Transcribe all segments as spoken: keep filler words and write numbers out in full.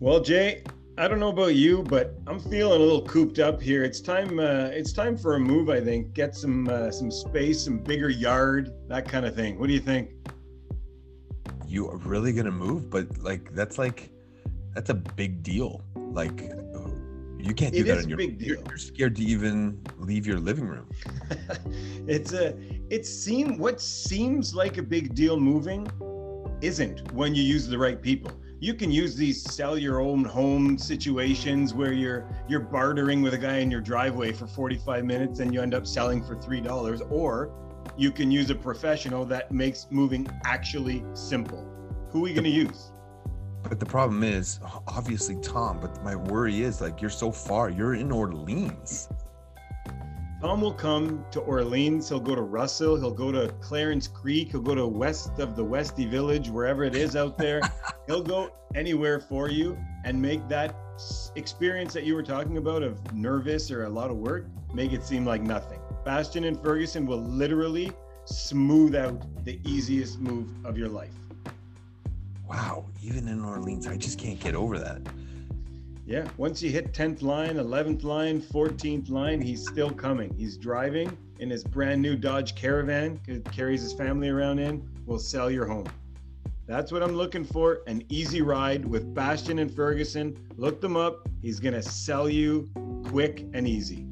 Well, Jay, I don't know about you, but I'm feeling a little cooped up here. It's time. Uh, it's time for a move. I think get some uh, some space, some bigger yard, that kind of thing. What do you think? You are really gonna move, but like that's like that's a big deal. Like you can't do It that is on a your. big deal. You're, you're scared to even leave your living room. it's a. It seem what seems like a big deal moving isn't when you use the right people. You can use these sell your own home situations where you're you're bartering with a guy in your driveway for forty-five minutes and you end up selling for three dollars, or you can use a professional that makes moving actually simple. Who are you going to use? But the problem is, obviously, Tom. But my worry is, like, you're so far. You're in Orleans. Tom will come to Orleans. He'll go to Russell. He'll go to Clarence Creek. He'll go to west of the Westy Village, wherever it is out there. He'll go anywhere for you and make that experience that you were talking about of nervous or a lot of work, make it seem like nothing. Bastian and Ferguson will literally smooth out the easiest move of your life. Wow, even in Orleans, I just can't get over that. Yeah, once you hit tenth line, eleventh line, fourteenth line, he's still coming. He's driving in his brand new Dodge Caravan, carries his family around in, will sell your home. That's what I'm looking for, an easy ride with Bastian and Ferguson. Look them up. He's going to sell you quick and easy.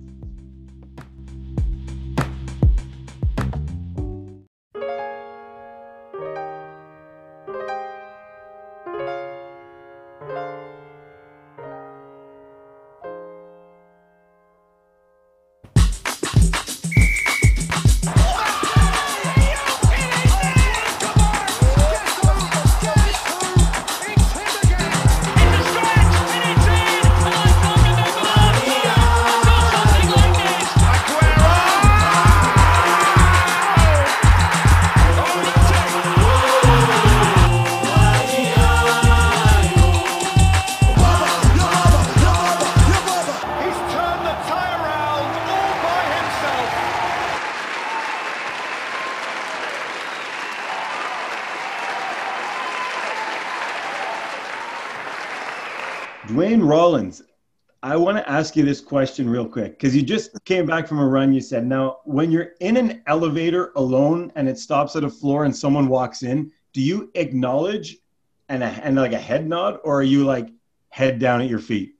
Dwayne Rollins, I want to ask you this question real quick because you just came back from a run. You said, now, when you're in an elevator alone and it stops at a floor and someone walks in, do you acknowledge and, a, and like a head nod, or are you like head down at your feet?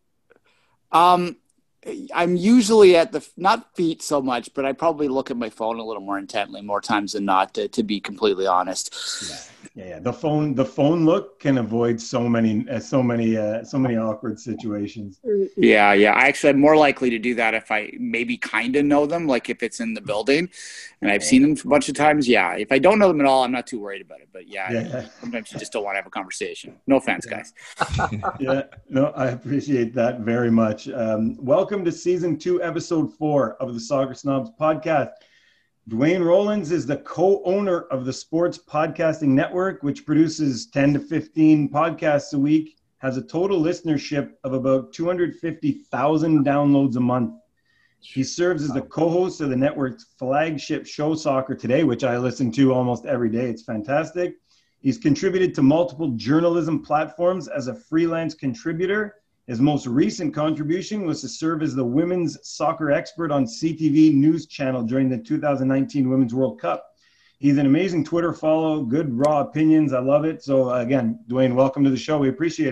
Um, I'm usually at the, not feet so much, but I probably look at my phone a little more intently more times than not, to, to be completely honest. Yeah. Yeah, yeah. The phone, the phone look can avoid so many, uh, so many, uh, so many awkward situations. Yeah, yeah. I actually am more likely to do that if I maybe kind of know them, like if it's in the building, and I've seen them a bunch of times. Yeah, if I don't know them at all, I'm not too worried about it. But yeah, yeah. sometimes you just don't want to have a conversation. No offense, yeah. guys. yeah, no, I appreciate that very much. Um, welcome to season two, episode four of the Soccer Snobs podcast. Dwayne Rollins is the co-owner of the Sports Podcasting Network, which produces ten to fifteen podcasts a week, has a total listenership of about two hundred fifty thousand downloads a month. He serves as the co-host of the network's flagship show, Soccer Today, which I listen to almost every day. It's fantastic. He's contributed to multiple journalism platforms as a freelance contributor. His most recent contribution was to serve as the women's soccer expert on C T V News Channel during the two thousand nineteen Women's World Cup. He's an amazing Twitter follow, good raw opinions. I love it. So again, Dwayne, welcome to the show. We appreciate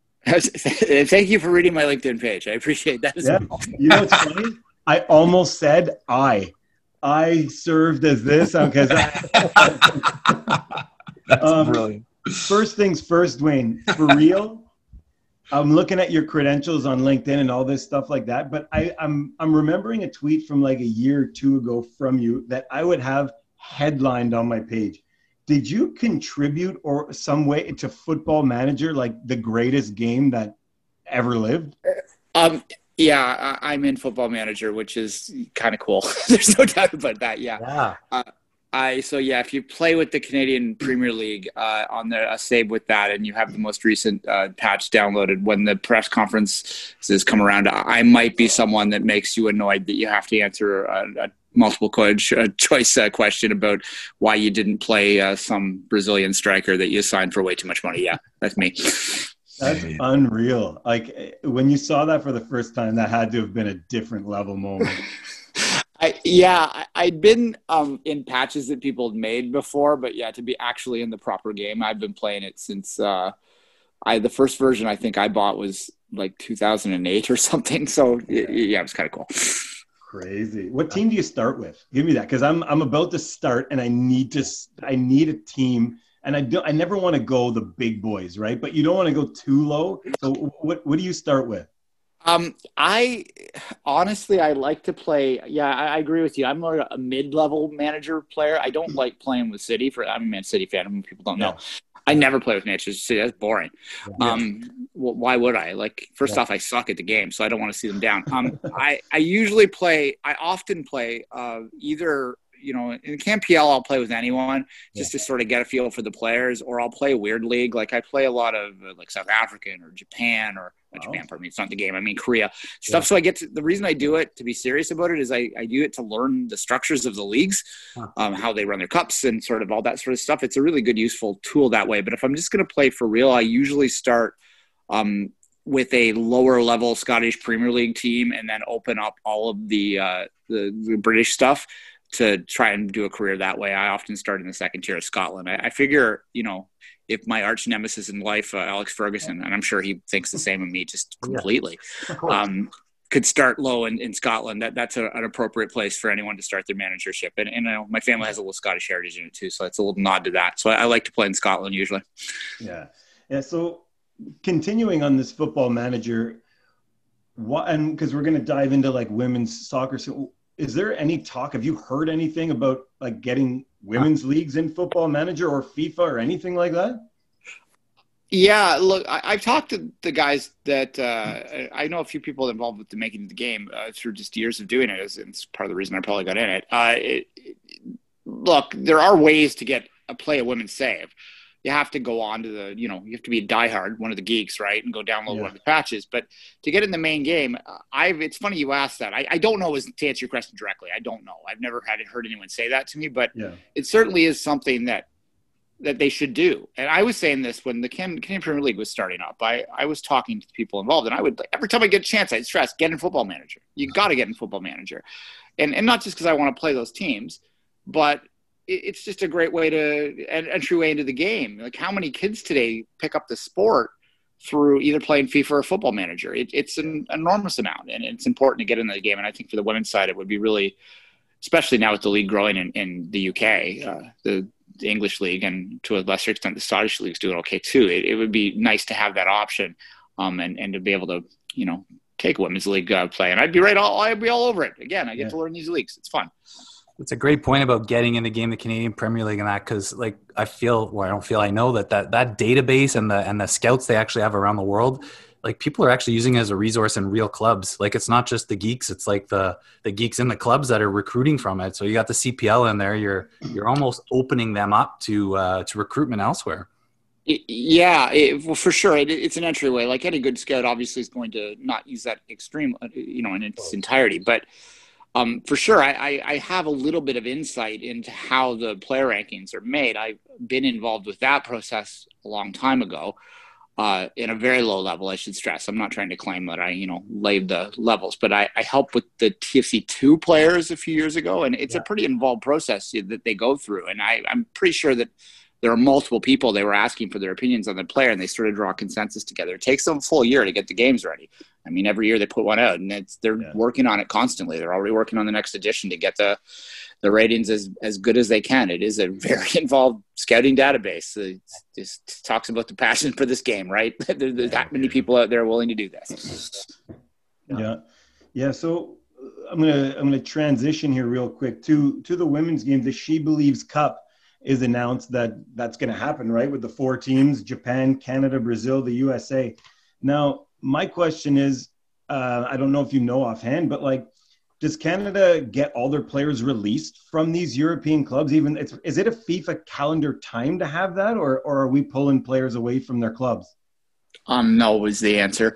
it. Thank you for reading my LinkedIn page. I appreciate that as yeah. well. You know what's funny? I almost said I. I served as this because I, That's um, brilliant. First things first, Dwayne, for real. I'm looking at your credentials on LinkedIn and all this stuff like that, but I, I'm I'm remembering a tweet from like a year or two ago from you that I would have headlined on my page. Did you contribute or some way to Football Manager, like the greatest game that ever lived? Um, yeah, I, I'm in Football Manager, which is kind of cool. There's no doubt about that. Yeah. Yeah. Uh, I so yeah, if you play with the Canadian Premier League uh, on the a save with that, and you have the most recent uh, patch downloaded, when the press conferences come around, I might be someone that makes you annoyed that you have to answer a, a multiple choice uh, question about why you didn't play uh, some Brazilian striker that you signed for way too much money. Yeah, that's me. That's unreal. Like when you saw that for the first time, that had to have been a different level moment. I, yeah, I, I'd been um, in patches that people had made before, but yeah, to be actually in the proper game, I've been playing it since uh, I the first version I think I bought was like two thousand eight or something. So yeah, yeah it was kind of cool. Crazy. What team do you start with? Give me that, because I'm I'm about to start and I need to I need a team, and I don't I never want to go the big boys, right? But you don't want to go too low. So what what do you start with? Um, I honestly, I like to play. Yeah, I, I agree with you. I'm more a mid-level manager player. I don't like playing with City. For I'm a Man City fan. People don't know. Yeah. I never play with Manchester City. That's boring. Yeah. Um, well, why would I? Like, first yeah. off, I suck at the game, so I don't want to see them down. Um, I I usually play. I often play uh, either. You know, in K M P L, I'll play with anyone just yeah. to sort of get a feel for the players, or I'll play a weird league. Like I play a lot of uh, like South African or Japan or wow. Japan, pardon me. It's not the game. I mean, Korea stuff. Yeah. So I get to, the reason I do it, to be serious about it, is I, I do it to learn the structures of the leagues, huh. um, how they run their cups and sort of all that sort of stuff. It's a really good, useful tool that way. But if I'm just going to play for real, I usually start um, with a lower level Scottish Premier League team and then open up all of the, uh, the, the British stuff to try and do a career that way. I often start in the second tier of Scotland. I, I figure, you know, if my arch nemesis in life, uh, Alex Ferguson, and I'm sure he thinks the same of me just completely, yeah. um, could start low in, in Scotland, that that's a, an appropriate place for anyone to start their managership. And, and you know, my family has a little Scottish heritage in it too, so it's a little nod to that. So I, I like to play in Scotland usually. Yeah. Yeah. So continuing on this football manager, what, and because we're going to dive into like women's soccer, so is there any talk? Have you heard anything about like getting women's leagues in Football Manager or FIFA or anything like that? Yeah, look, I, I've talked to the guys that uh, I know a few people involved with the making of the game uh, through just years of doing it. It's, it's part of the reason I probably got in it. Uh, it, it. Look, there are ways to get a play a women's save. You have to go on to the, you know, you have to be a diehard, one of the geeks, right, and go download yeah. one of the patches. But to get in the main game, I've. It's funny you asked that. I, I don't know as to answer your question directly. I don't know. I've never had heard anyone say that to me, but yeah. it certainly is something that that they should do. And I was saying this when the Canadian Premier League was starting up. I, I was talking to the people involved, and I would every time I get a chance, I'd stress, get in Football Manager. You got to get in Football Manager, and and not just because I want to play those teams, but it's just a great way to an entryway into the game. Like how many kids today pick up the sport through either playing FIFA or Football Manager? It, it's an enormous amount, and it's important to get into the game. And I think for the women's side, it would be really, especially now with the league growing in, in the U K, uh, the, the English league, and to a lesser extent, the Scottish league's doing okay too. It, it would be nice to have that option, um, and, and to be able to, you know, take women's league uh, play. And I'd be right. All, I'd be all over it. Again, I get yeah. to learn these leagues. It's fun. It's a great point about getting in the game, the Canadian Premier League and that, because like I feel, well, I don't feel, I know that, that that database and the and the scouts they actually have around the world, like people are actually using it as a resource in real clubs. Like it's not just the geeks, it's like the the geeks in the clubs that are recruiting from it. So you got the C P L in there, you're you're almost opening them up to uh, to recruitment elsewhere. Yeah, it, well, for sure. It, it's an entryway. Like any good scout, obviously, is going to not use that extreme, you know, in its entirety, but. Um, for sure, I, I, I have a little bit of insight into how the player rankings are made. I've been involved with that process a long time ago, uh, in a very low level, I should stress. I'm not trying to claim that I, you know, laid the levels, but I, I helped with the T F C two players a few years ago, and it's yeah. a pretty involved process that they go through. And I, I'm pretty sure that there are multiple people they were asking for their opinions on the player, and they sort of draw a consensus together. It takes them a full year to get the games ready. I mean, every year they put one out, and it's they're yeah. working on it constantly. They're already working on the next edition to get the the ratings as, as good as they can. It is a very involved scouting database. It just talks about the passion for this game, right? there, there's yeah, that many people out there willing to do this. Yeah, yeah. yeah so I'm gonna I'm gonna transition here real quick to to the women's game. The She Believes Cup is announced that that's going to happen, right? With the four teams, Japan, Canada, Brazil, the U S A. Now, my question is, uh, I don't know if you know offhand, but like, does Canada get all their players released from these European clubs? Even it's, is it a FIFA calendar time to have that, or, or are we pulling players away from their clubs? Um, no was the answer.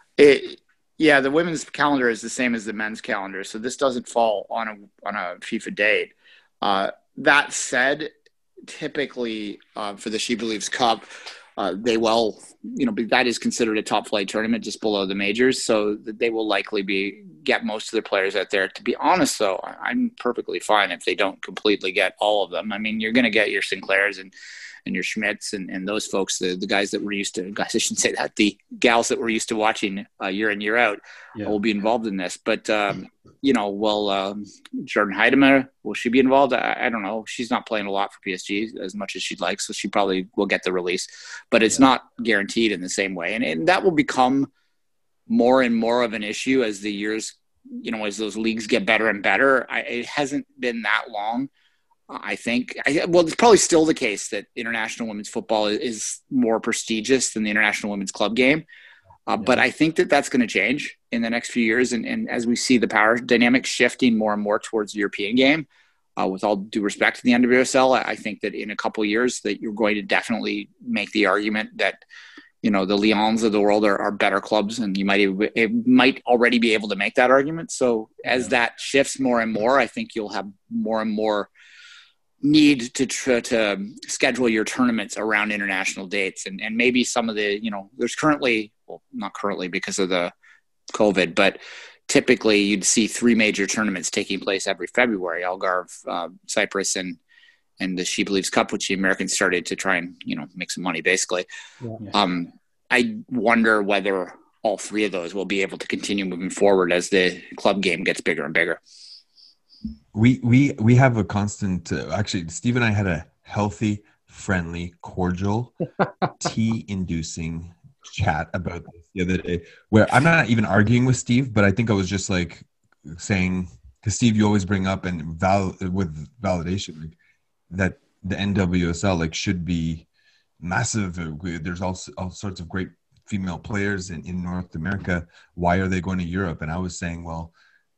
It, yeah, the women's calendar is the same as the men's calendar. So this doesn't fall on a, on a FIFA date. Uh, that said, typically uh, for the She Believes Cup, uh, they will, you know, that is considered a top flight tournament just below the majors. So they will likely be get most of their players out there. To be honest, though, I'm perfectly fine if they don't completely get all of them. I mean, you're going to get your Sinclairs and and your Schmidts and, and those folks, the, the guys that we're used to, guys, I shouldn't say that, the gals that we're used to watching uh, year in, year out yeah. will be involved in this. But, um, you know, will um, Jordan Heidemer, will she be involved? I, I don't know. She's not playing a lot for P S G as much as she'd like, so she probably will get the release. But it's yeah. not guaranteed in the same way. And, and that will become more and more of an issue as the years, you know, as those leagues get better and better. I, it hasn't been that long. I think, I, well, it's probably still the case that international women's football is, is more prestigious than the international women's club game. Uh, yeah. But I think that that's going to change in the next few years. And, and as we see the power dynamic shifting more and more towards the European game, uh, with all due respect to the N W S L, I, I think that in a couple of years that you're going to definitely make the argument that, you know, the Lyons of the world are, are better clubs, and you might, it might already be able to make that argument. So as yeah. that shifts more and more, I think you'll have more and more need to try to schedule your tournaments around international dates. And, and maybe some of the, you know, there's currently, well, not currently because of the COVID, but typically you'd see three major tournaments taking place every February, Algarve, uh, Cyprus, and, and the She Believes Cup, which the Americans started to try and, you know, make some money basically. Yeah. Um, I wonder whether all three of those will be able to continue moving forward as the club game gets bigger and bigger. We we we have a constant. Uh, actually, Steve and I had a healthy, friendly, cordial, tea-inducing chat about this the other day. Where I'm not even arguing with Steve, but I think I was just like saying, because Steve, you always bring up and val with validation like, that the N W S L like should be massive. There's all all sorts of great female players in, in North America. Why are they going to Europe? And I was saying, well,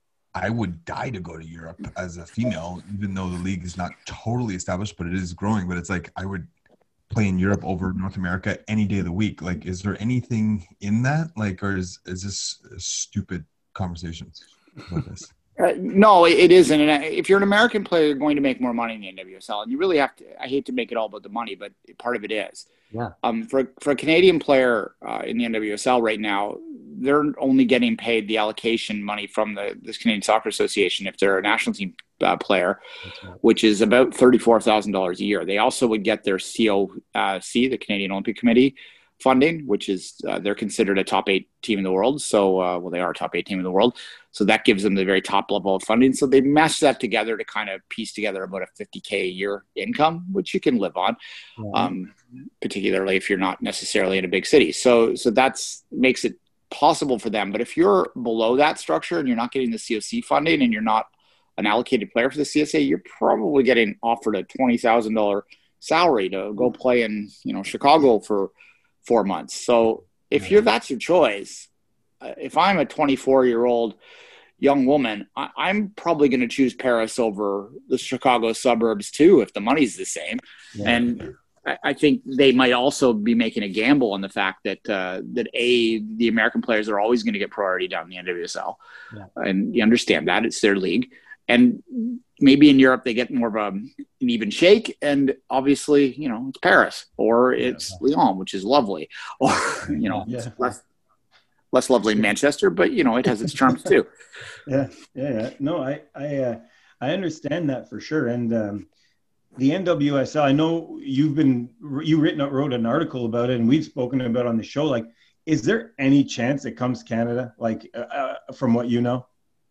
I would die to go to Europe as a female, even though the league is not totally established, but it is growing. But it's like I would play in Europe over North America any day of the week. Like, is there anything in that? Like, or is is this a stupid conversation about this? Uh, no, it isn't. And if you're an American player, you're going to make more money in the N W S L. And you really have to – I hate to make it all about the money, but part of it is. Yeah. Um, for, for a Canadian player uh, in the N W S L right now, they're only getting paid the allocation money from the this Canadian Soccer Association if they're a national team uh, player, right. which is about thirty-four thousand dollars a year. They also would get their C O C, the Canadian Olympic Committee, funding, which is uh, they're considered a top eight team in the world. So, uh, well, they are a top eight team in the world. So that gives them the very top level of funding. So they mesh that together to kind of piece together about a fifty K a year income, which you can live on, yeah. um, particularly if you're not necessarily in a big city. So, so that's makes it possible for them. But if you're below that structure and you're not getting the C O C funding and you're not an allocated player for the C S A, you're probably getting offered a twenty thousand dollars salary to go play in, you know, Chicago for four months. So if you're, that's your choice. Uh, if I'm a twenty-four year old young woman, I, I'm probably going to choose Paris over the Chicago suburbs too, if the money's the same. Yeah. And I, I think they might also be making a gamble on the fact that, uh, that a, the American players are always going to get priority down in the N W S L. Yeah. And you understand that it's their league. And maybe in Europe they get more of a, an even shake. And obviously, you know, it's Paris or it's yeah. Lyon, which is lovely. Or, you know, yeah. less, less lovely in Manchester, but, you know, it has its charms too. Yeah, yeah, yeah. No, I, I, uh, I understand that for sure. And um, the N W S L, I know you've been, you written, wrote an article about it and we've spoken about it on the show. Like, is there any chance it comes to Canada? Like, uh, from what you know?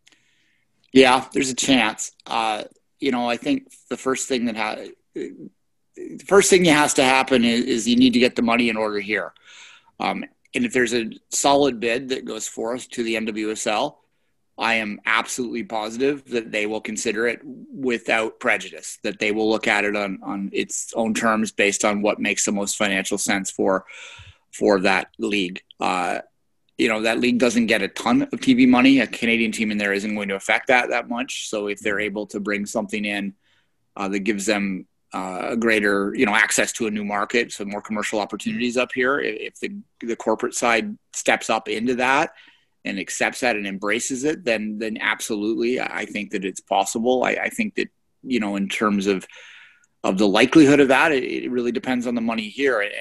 Yeah, there's a chance. Uh, you know, I think the first thing that ha- the first thing that has to happen is, is you need to get the money in order here. Um, and if there's a solid bid that goes forth to the N W S L, I am absolutely positive that they will consider it without prejudice, that they will look at it on, on its own terms based on what makes the most financial sense for, for that league. Uh, You know, that league doesn't get a ton of T V money. A Canadian team in there isn't going to affect that that much. So if they're able to bring something in uh, that gives them uh, a greater, you know, access to a new market, so more commercial opportunities up here, if the, the corporate side steps up into that and accepts that and embraces it, then then absolutely, I think that it's possible. I, I think that, you know, in terms of of the likelihood of that, it, it really depends on the money here. And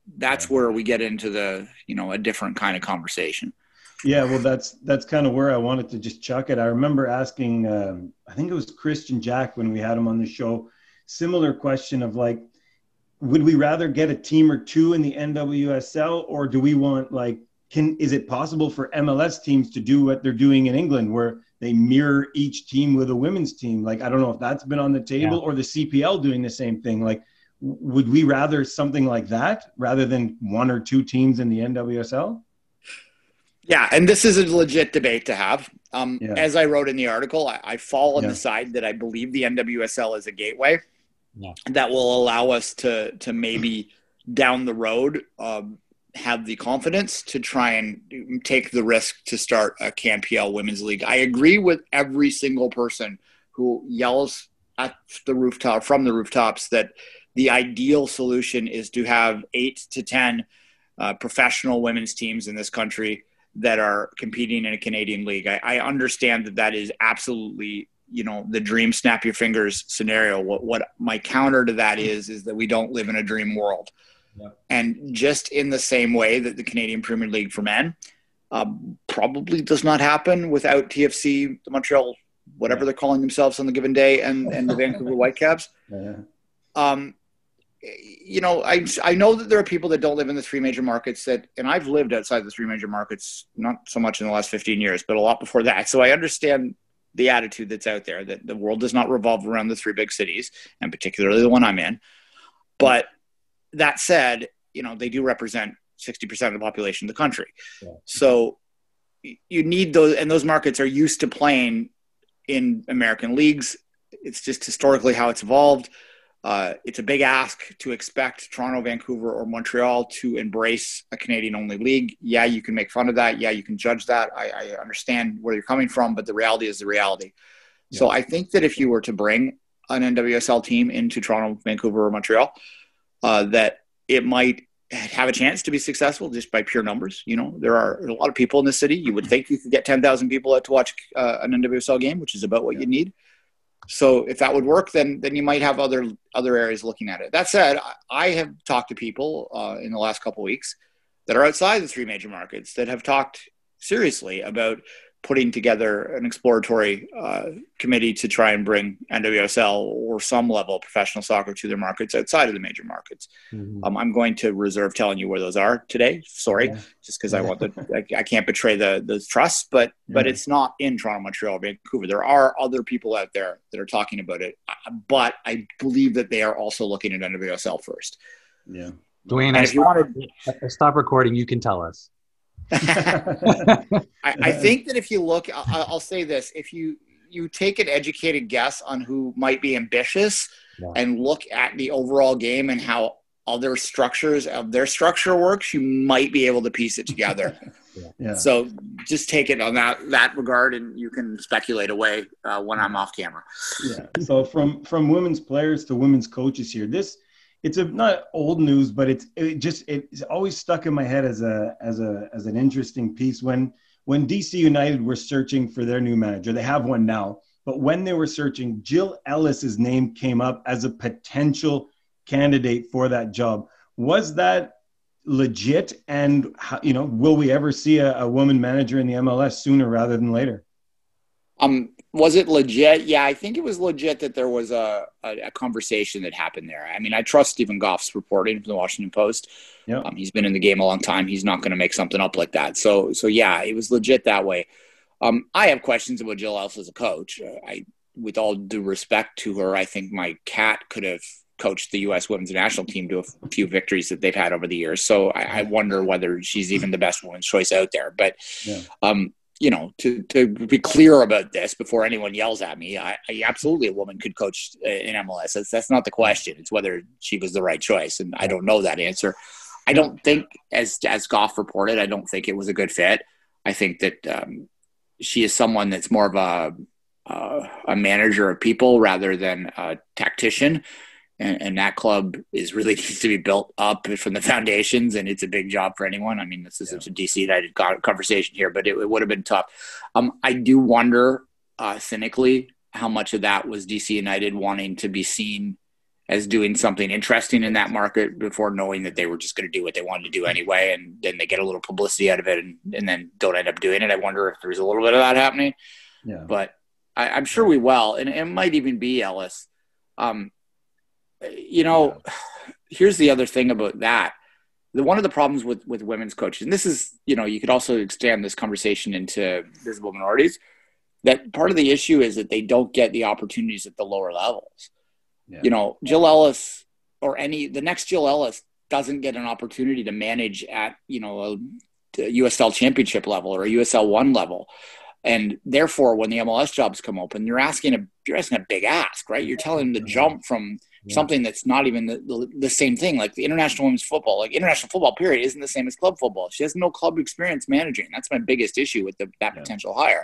that's Yeah. where we get into the, you know, a different kind of conversation. Yeah, well, that's that's kind of where I wanted to just chuck it. I remember asking, um, I think it was Christian Jack when we had him on the show, similar question of like, would we rather get a team or two in the N W S L, or do we want like, can is it possible for M L S teams to do what they're doing in England, where they mirror each team with a women's team? Like, I don't know if that's been on the table, Yeah. or the C P L doing the same thing. Like, w- would we rather something like that rather than one or two teams in the N W S L? Yeah, and this is a legit debate to have. Um, Yeah. As I wrote in the article, I, I fall on Yeah. the side that I believe the N W S L is a gateway Yeah. that will allow us to to maybe down the road um, have the confidence to try and take the risk to start a C A M P L Women's League. I agree with every single person who yells at the rooftop from the rooftops that the ideal solution is to have eight to ten uh, professional women's teams in this country that are competing in a Canadian league. I, I understand that that is absolutely, you know, the dream snap your fingers scenario. What, what my counter to that is, is that we don't live in a dream world. Yeah. And just in the same way that the Canadian Premier League for men um, probably does not happen without T F C, the Montreal, whatever Yeah. they're calling themselves on the given day, and, and the Vancouver Whitecaps. Yeah. Um, you know, I I know that there are people that don't live in the three major markets that, and I've lived outside the three major markets, not so much in the last fifteen years, but a lot before that. So I understand the attitude that's out there that the world does not revolve around the three big cities, and particularly the one I'm in. But that said, you know, they do represent sixty percent of the population of the country. Yeah. So you need those, and those markets are used to playing in American leagues. It's just historically how it's evolved. Uh, it's a big ask to expect Toronto, Vancouver, or Montreal to embrace a Canadian-only league. Yeah, you can make fun of that. Yeah, you can judge that. I, I understand where you're coming from, but the reality is the reality. Yeah. So I think that if you were to bring an N W S L team into Toronto, Vancouver, or Montreal, uh, that it might have a chance to be successful just by pure numbers. You know, there are a lot of people in the city. You would think you could get ten thousand people out to watch uh, an N W S L game, which is about what Yeah. you need. So if that would work, then then you might have other other areas looking at it. That said, I, I have talked to people uh, in the last couple of weeks that are outside the three major markets that have talked seriously about putting together an exploratory uh, committee to try and bring N W S L or some level of professional soccer to their markets outside of the major markets. Mhm. Um, I'm going to reserve telling you where those are today. Sorry, Yeah. just because I want the I, I can't betray the the trust, but but Yeah. it's not in Toronto, Montreal, Vancouver. There are other people out there that are talking about it, uh, but I believe that they are also looking at N W S L first. Yeah. Dwayne, And I if you stop, wanted, I stop recording. You can tell us. I, I think that if you look, I, I'll say this: if you you take an educated guess on who might be ambitious, Yeah. and look at the overall game and how other structures of their structure works, you might be able to piece it together. Yeah. So just take it on that that regard, and you can speculate away uh, when I'm off camera. Yeah. So from from women's players to women's coaches here, this it's a not old news, but it's it just it's always stuck in my head as a as a as an interesting piece. When when D C United were searching for their new manager, they have one now, but when they were searching, Jill Ellis's name came up as a potential candidate for that job. Was that legit? And how, you know, will we ever see a, a woman manager in the M L S sooner rather than later? Um, was it legit? Yeah, I think it was legit that there was a, a, a conversation that happened there. I mean, I trust Stephen Goff's reporting from the Washington Post. Yeah. Um, he's been in the game a long time. He's not going to make something up like that. So, so yeah, it was legit that way. Um, I have questions about Jill Ellis as a coach. Uh, I, with all due respect to her, I think my cat could have coached the U S women's national team to a f- few victories that they've had over the years. So I, I wonder whether she's even the best woman's choice out there. But, Yeah. um, you know, to, to be clear about this before anyone yells at me, I, I absolutely a woman could coach in M L S. That's, that's not the question. It's whether she was the right choice. And I don't know that answer. I don't think, as, as Goff reported, I don't think it was a good fit. I think that um, she is someone that's more of a, uh, a manager of people rather than a tactician. And, and that club is really needs to be built up from the foundations, and it's a big job for anyone. I mean, this is Yeah. a D C United conversation here, but it, it would have been tough. Um, I do wonder, uh, cynically, how much of that was D C United wanting to be seen as doing something interesting in that market before knowing that they were just going to do what they wanted to do anyway. And then they get a little publicity out of it and, and then don't end up doing it. I wonder if there's a little bit of that happening, yeah. but I, I'm sure we will. And it might even be Ellis. Um, you know, yeah. Here's the other thing about that. The, one of the problems with, with women's coaches, and this is, you know, you could also extend this conversation into visible minorities, that part of the issue is that they don't get the opportunities at the lower levels. Yeah. You know, Jill Ellis or any, the next Jill Ellis doesn't get an opportunity to manage at, you know, a, a U S L championship level or a U S L one level. And therefore, when the M L S jobs come open, you're asking a, you're asking a big ask, right? You're telling them to jump from yeah. something that's not even the, the, the same thing. Like the international women's football, like international football period isn't the same as club football. She has no club experience managing. That's my biggest issue with the, that yeah. potential hire.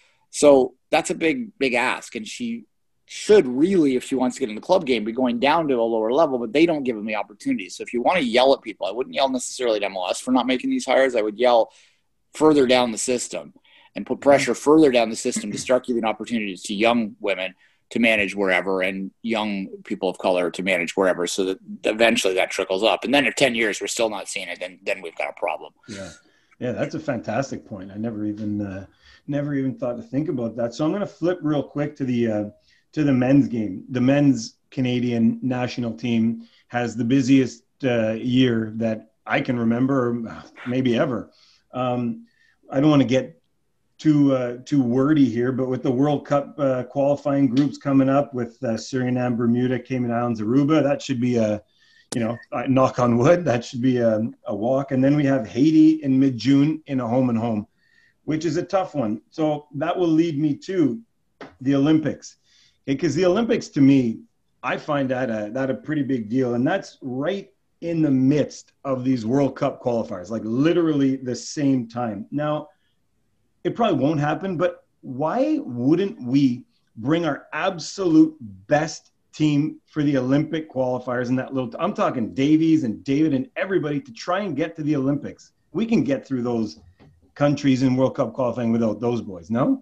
So that's a big, big ask. And she should really, if she wants to get in the club game, be going down to a lower level, but they don't give them the opportunity. So if you want to yell at people, I wouldn't yell necessarily at M L S for not making these hires. I would yell further down the system and put pressure further down the system to start giving opportunities to young women to manage wherever and young people of color to manage wherever, so that eventually that trickles up. And then in ten years, we're still not seeing it, then then we've got a problem. Yeah. Yeah, that's a fantastic point. I never even uh, never even thought to think about that. So I'm going to flip real quick to the uh, to the men's game. The men's Canadian national team has the busiest uh, year that I can remember, maybe ever. Um, I don't want to get too uh, too wordy here, but with the World Cup uh, qualifying groups coming up with uh, Suriname, Bermuda, Cayman Islands, Aruba, that should be a, you know, knock on wood, that should be a, a walk. And then we have Haiti in mid-June in a home and home, which is a tough one. So that will lead me to the Olympics, because okay, the Olympics to me, I find that a, that a pretty big deal. And that's right in the midst of these World Cup qualifiers, like literally the same time. Now, it probably won't happen, but why wouldn't we bring our absolute best team for the Olympic qualifiers in that little, I'm talking Davies and David and everybody to try and get to the Olympics. We can get through those countries in World Cup qualifying without those boys, no?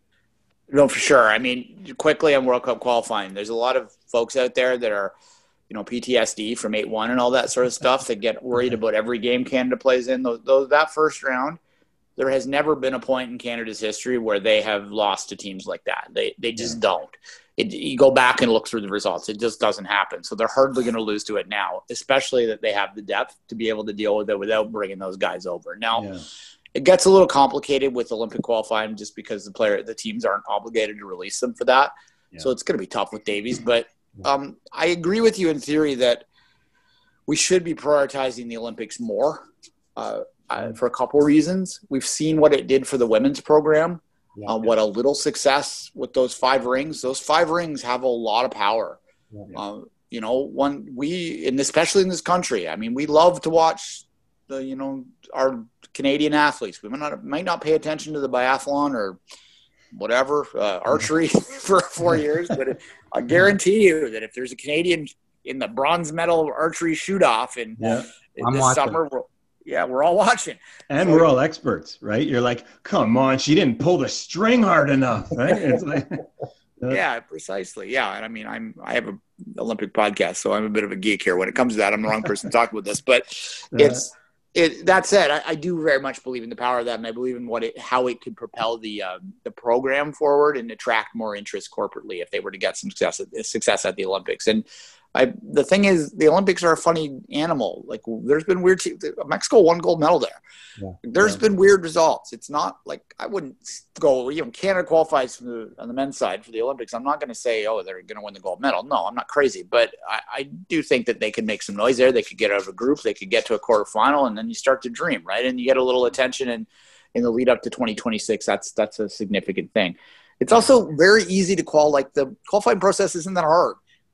No, for sure. I mean, quickly on World Cup qualifying, there's a lot of folks out there that are, you know, P T S D from eight one and all that sort of stuff that get worried about every game Canada plays in. Those, those that first round, there has never been a point in Canada's history where they have lost to teams like that. They they just yeah. don't. It, you go back and look through the results. It just doesn't happen. So they're hardly going to lose to it now, especially that they have the depth to be able to deal with it without bringing those guys over. Now, yeah. it gets a little complicated with Olympic qualifying just because the player, the teams aren't obligated to release them for that. Yeah. So it's going to be tough with Davies. But um, I agree with you in theory that we should be prioritizing the Olympics more. Uh, Uh, for a couple of reasons. We've seen what it did for the women's program, yeah, uh, yeah. what a little success with those five rings. Those five rings have a lot of power. Yeah, yeah. Uh, you know, one we, and especially in this country, I mean, we love to watch the, you know, our Canadian athletes. We might not, might not pay attention to the biathlon or whatever, uh, archery for four years, but it, I guarantee you that if there's a Canadian in the bronze medal archery shoot-off in, yeah. in this summer, we're, yeah, we're all watching. And so, we're all experts, right? You're like, come on, she didn't pull the string hard enough, right? It's like, uh, yeah, precisely. Yeah. And I mean, I'm, I have an Olympic podcast, so I'm a bit of a geek here when it comes to that. I'm the wrong person to talk about this, but yeah. it's, it, that said, I, I do very much believe in the power of that. And I believe in what it, how it could propel the, uh, the program forward and attract more interest corporately if they were to get some success at, success at the Olympics. And I, the thing is, the Olympics are a funny animal. Like, there's been weird te- – Mexico won gold medal there. Yeah. There's yeah. been weird results. It's not like – I wouldn't go – you know, Canada qualifies from the, on the men's side for the Olympics. I'm not going to say, oh, they're going to win the gold medal. No, I'm not crazy. But I, I do think that they could make some noise there. They could get out of a group. They could get to a quarterfinal, and then you start to dream, right? And you get a little attention in, in the lead up to twenty twenty-six. That's that's a significant thing. It's also very easy to qual – like, the qualifying process isn't that hard.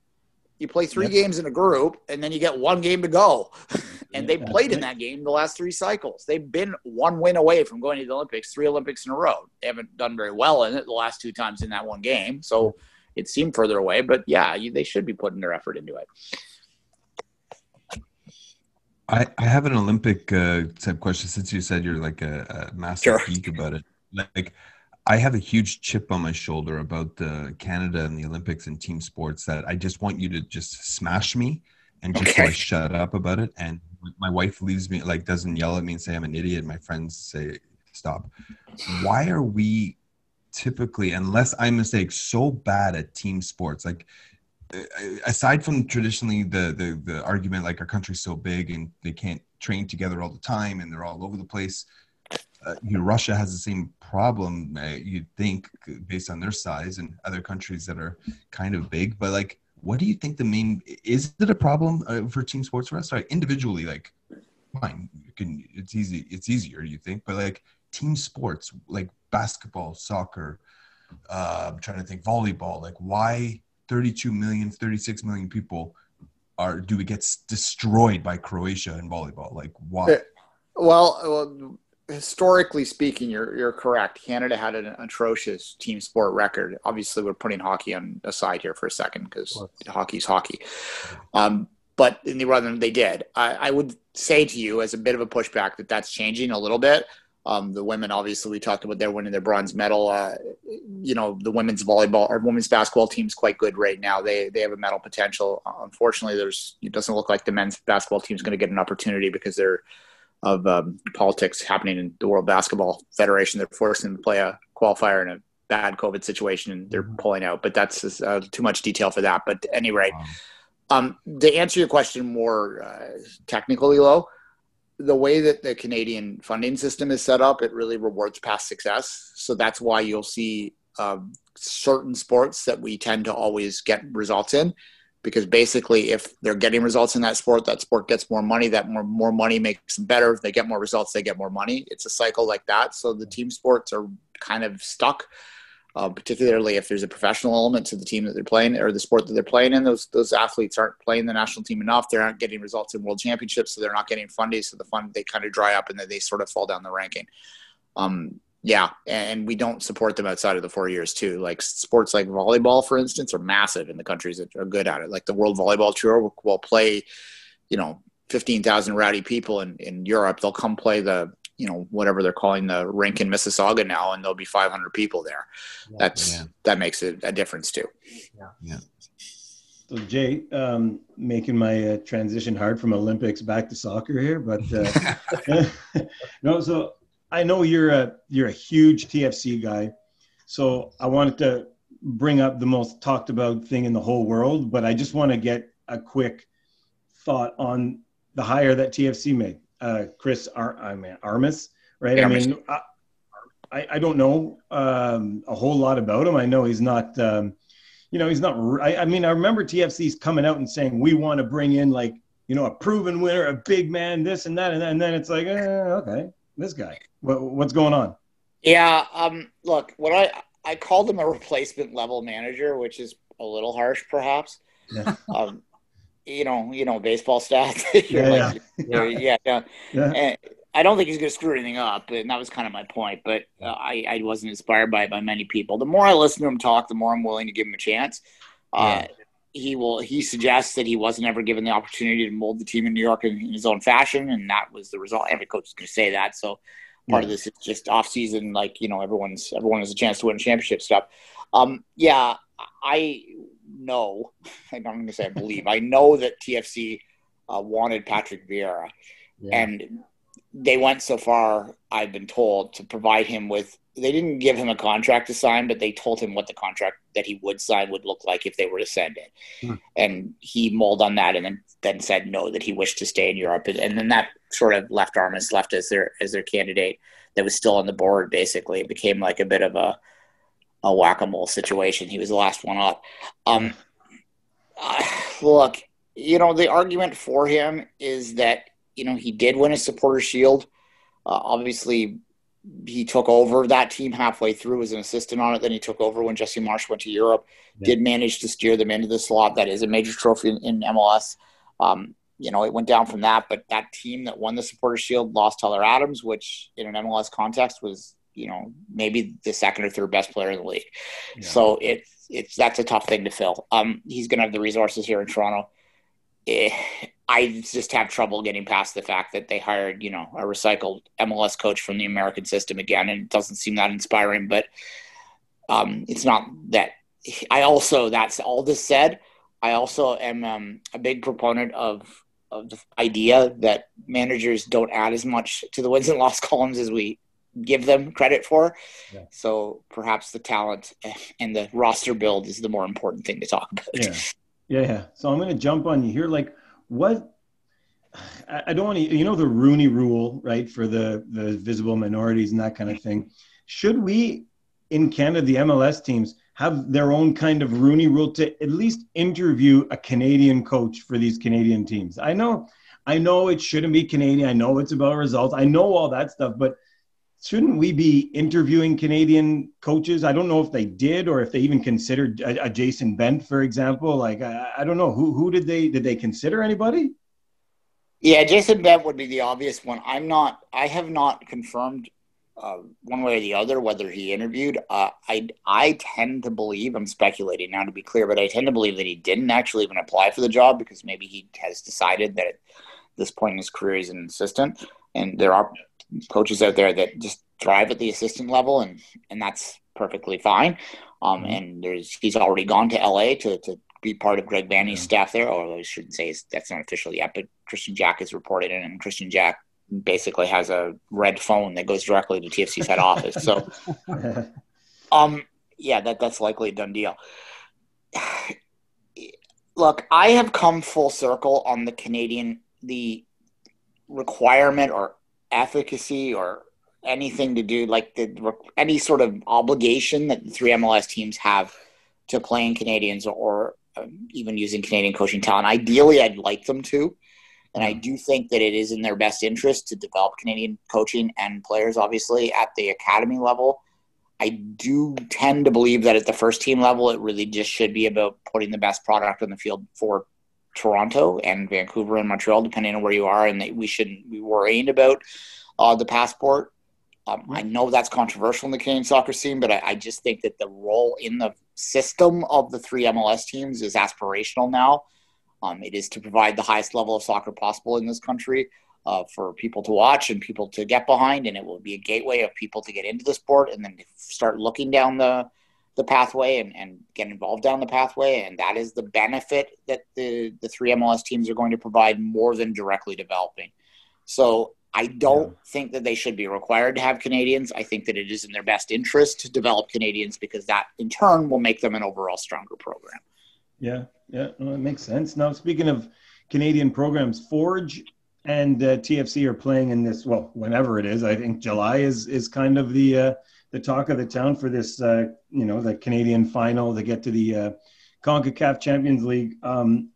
You play three yep. games in a group, and then you get one game to go. and yeah, they played in that game the last three cycles. They've been one win away from going to the Olympics, three Olympics in a row. They haven't done very well in it the last two times in that one game. So it seemed further away. But, yeah, you, they should be putting their effort into it. I, I have an Olympic uh, type question since you said you're like a, a massive sure. geek about it. Like, I have a huge chip on my shoulder about the Canada and the Olympics and team sports that I just want you to just smash me and just Okay. so I shut up about it. And my wife leaves me, like, doesn't yell at me and say I'm an idiot. My friends say, stop. Why are we typically, unless I'm mistake, so bad at team sports? Like, aside from traditionally the, the, the argument, like our country's so big and they can't train together all the time and they're all over the place. Uh, you know, Russia has the same problem, uh, you'd think, based on their size, and other countries that are kind of big. But like, what do you think the main, is it a problem uh, for team sports for us? Sorry, individually, like, fine, you can, it's easy, it's easier, you think, but like team sports, like basketball, soccer, uh, I'm trying to think, volleyball, like why thirty-two million, thirty-six million people are, do we get destroyed by Croatia in volleyball? Like, why? Well, well historically speaking, you're you're correct. Canada had an atrocious team sport record. Obviously, we're putting hockey on aside here for a second because hockey's hockey. Um, but in the rather they did. I, I would say to you as a bit of a pushback that that's changing a little bit. Um, the women, obviously, we talked about they're winning their bronze medal. Uh, you know, the women's volleyball or women's basketball team's quite good right now. They they have a medal potential. Uh, unfortunately, there's it doesn't look like the men's basketball team's going to get an opportunity because they're of um, politics happening in the World Basketball Federation. They're forcing them to play a qualifier in a bad COVID situation, and they're pulling out. But that's uh, too much detail for that. But at any rate, wow. um, to answer your question more uh, technically, Lo, the way that the Canadian funding system is set up, it really rewards past success. So that's why you'll see um, certain sports that we tend to always get results in. Because basically, if they're getting results in that sport, that sport gets more money. That more more money makes them better. If they get more results, they get more money. It's a cycle like that. So the team sports are kind of stuck, uh, particularly if there's a professional element to the team that they're playing or the sport that they're playing in. Those those athletes aren't playing the national team enough. They aren't getting results in world championships, so they're not getting funding. So the fund they kind of dry up and then they sort of fall down the ranking. Um, Yeah, and we don't support them outside of the four years too. Like sports like volleyball, for instance, are massive in the countries that are good at it. Like the World Volleyball Tour will, will play, you know, fifteen thousand rowdy people in, in Europe. They'll come play the, you know, whatever they're calling the rink in Mississauga now, and there'll be five hundred people there. Yeah, That's yeah. That makes a, a difference too. Yeah. yeah. So Jay, um, making my uh, transition hard from Olympics back to soccer here, but uh, no, so. I know you're a you're a huge T F C guy, so I wanted to bring up the most talked about thing in the whole world, but I just want to get a quick thought on the hire that T F C made. Uh, Chris Ar- I mean Armas, right? Armas. I mean, I, I don't know um, a whole lot about him. I know he's not, um, you know, he's not. I, I mean, I remember T F C's coming out and saying we want to bring in like you know a proven winner, a big man, this and that, and, that, and then it's like, eh, okay, this guy. What, what's going on? Yeah, um, look, what I I called him a replacement level manager, which is a little harsh, perhaps. Yeah. Um, you know, you know, baseball stats. yeah, like, yeah. yeah, yeah. yeah. And I don't think he's going to screw anything up, and that was kind of my point. But uh, I I wasn't inspired by it by many people. The more I listen to him talk, the more I'm willing to give him a chance. Uh, yeah. He will. He suggests that he wasn't ever given the opportunity to mold the team in New York in, in his own fashion, and that was the result. Every coach is going to say that. So. Part yeah. of this is just off season, like, you know, everyone's everyone has a chance to win championship stuff. Um, yeah, I know, I'm going to say I believe, I know that T F C uh, wanted Patrick Vieira, yeah. and they went so far, I've been told, to provide him with, they didn't give him a contract to sign, but they told him what the contract that he would sign would look like if they were to send it. Hmm. And he mulled on that and then, then said no, that he wished to stay in Europe. And, and then that sort of left Armas left as their as their candidate that was still on the board, basically. It became like a bit of a, a whack-a-mole situation. He was the last one up. Um, uh, look, you know, the argument for him is that, you know, he did win a Supporters' Shield. Uh, obviously, he took over that team halfway through as an assistant on it. Then he took over when Jesse Marsh went to Europe, yeah. did manage to steer them into the slot. That is a major trophy in, in M L S. Um, you know, it went down from that, but that team that won the Supporters' Shield lost Tyler Adams, which in an M L S context was, you know, maybe the second or third best player in the league. Yeah. So it's, it's, that's a tough thing to fill. Um, he's going to have the resources here in Toronto. Eh, I just have trouble getting past the fact that they hired, you know, a recycled M L S coach from the American system again, and it doesn't seem that inspiring. But um, it's not that. I also, that's all this said, I also am um, a big proponent of of the idea that managers don't add as much to the wins and loss columns as we give them credit for. Yeah. So perhaps the talent and the roster build is the more important thing to talk about. Yeah, yeah, yeah. So I'm going to jump on you here. Like, what? I don't want to, you know, the Rooney Rule, right, for the the visible minorities and that kind of thing. Should we in Canada, the M L S teams, have their own kind of Rooney Rule to at least interview a Canadian coach for these Canadian teams? I know, I know it shouldn't be Canadian. I know it's about results. I know all that stuff, but shouldn't we be interviewing Canadian coaches? I don't know if they did or if they even considered a, a Jason Bent, for example. Like, I, I don't know. Who who did they, did they consider anybody? Yeah, Jason Bent would be the obvious one. I'm not, I have not confirmed uh, one way or the other whether he interviewed. Uh, I, I tend to believe, I'm speculating now to be clear, but I tend to believe that he didn't actually even apply for the job because maybe he has decided that at this point in his career he's an assistant. And there are coaches out there that just thrive at the assistant level, and, and that's perfectly fine. Um, mm-hmm. And there's he's already gone to L A to, to be part of Greg Vanney's yeah. staff there, although I shouldn't say that's not official yet, but Christian Jack has reported in, and Christian Jack basically has a red phone that goes directly to T F C's head office. So, um, yeah, that that's likely a done deal. Look, I have come full circle on the Canadian, the requirement or efficacy or anything to do like the any sort of obligation that the three M L S teams have to playing Canadians or um, even using Canadian coaching talent. Ideally, I'd like them to. And I do think that it is in their best interest to develop Canadian coaching and players, obviously, at the academy level. I do tend to believe that at the first team level, it really just should be about putting the best product on the field for Toronto and Vancouver and Montreal, depending on where you are. And we shouldn't be worrying about uh, the passport. Um, I know that's controversial in the Canadian soccer scene, but I, I just think that the role in the system of the three M L S teams is aspirational now. Um, it is to provide the highest level of soccer possible in this country uh, for people to watch and people to get behind, and it will be a gateway of people to get into the sport and then start looking down the the pathway and, and get involved down the pathway. And that is the benefit that the, the three M L S teams are going to provide more than directly developing. So I don't yeah. think that they should be required to have Canadians. I think that it is in their best interest to develop Canadians because that in turn will make them an overall stronger program. Yeah, yeah, no, it makes sense. Now, speaking of Canadian programs, Forge and uh, T F C are playing in this, well, whenever it is. I think July is is kind of the uh, the talk of the town for this, uh, you know, the Canadian final to get to the uh, CONCACAF Champions League. Um,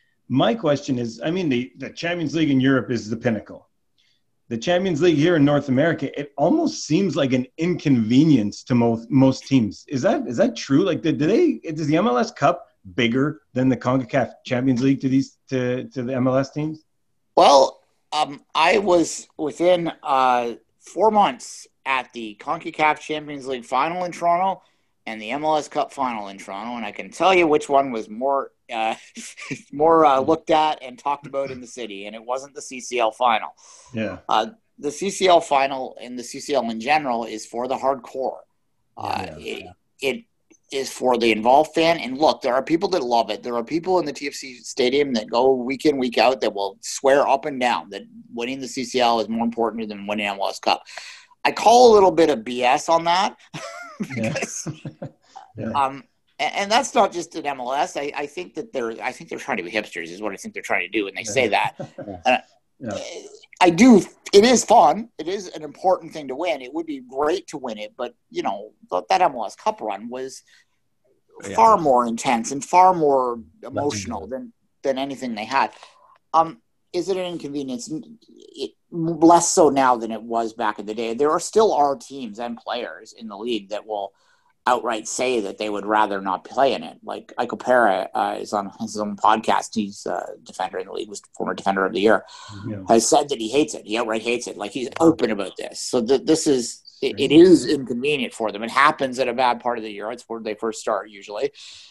my question is, I mean, the, the Champions League in Europe is the pinnacle. The Champions League here in North America, it almost seems like an inconvenience to most most teams. Is that is that true? Like, do, do they? Is the M L S Cup bigger than the CONCACAF Champions League to these to, to the M L S teams? Well, um, I was within uh, four months at the CONCACAF Champions League final in Toronto and the M L S Cup final in Toronto, and I can tell you which one was more uh, more uh, looked at and talked about in the city, and it wasn't the C C L final. Yeah, uh, the C C L final and the C C L in general is for the hardcore. Uh, yeah, yeah. It, it is for the involved fan. And look, there are people that love it. There are people in the T F C stadium that go week in, week out that will swear up and down that winning the C C L is more important than winning M L S Cup. I call a little bit of B S on that. because, yeah. um, and, and that's not just an M L S. I, I think that they're, I think they're trying to be hipsters is what I think they're trying to do when they yeah. say that. Uh, yeah. I do. It is fun. It is an important thing to win. It would be great to win it, but you know, that M L S Cup run was yeah. far more intense and far more emotional than, than anything they had. Um, is it an inconvenience? It, less so now than it was back in the day. There are still are teams and players in the league that will outright say that they would rather not play in it. Like Ike Opera uh, is on his own podcast. He's a defender in the league, was former defender of the year, yeah. has said that he hates it. He outright hates it. Like he's open about this. So th- this is, it, it is inconvenient for them. It happens at a bad part of the year. It's where they first start usually.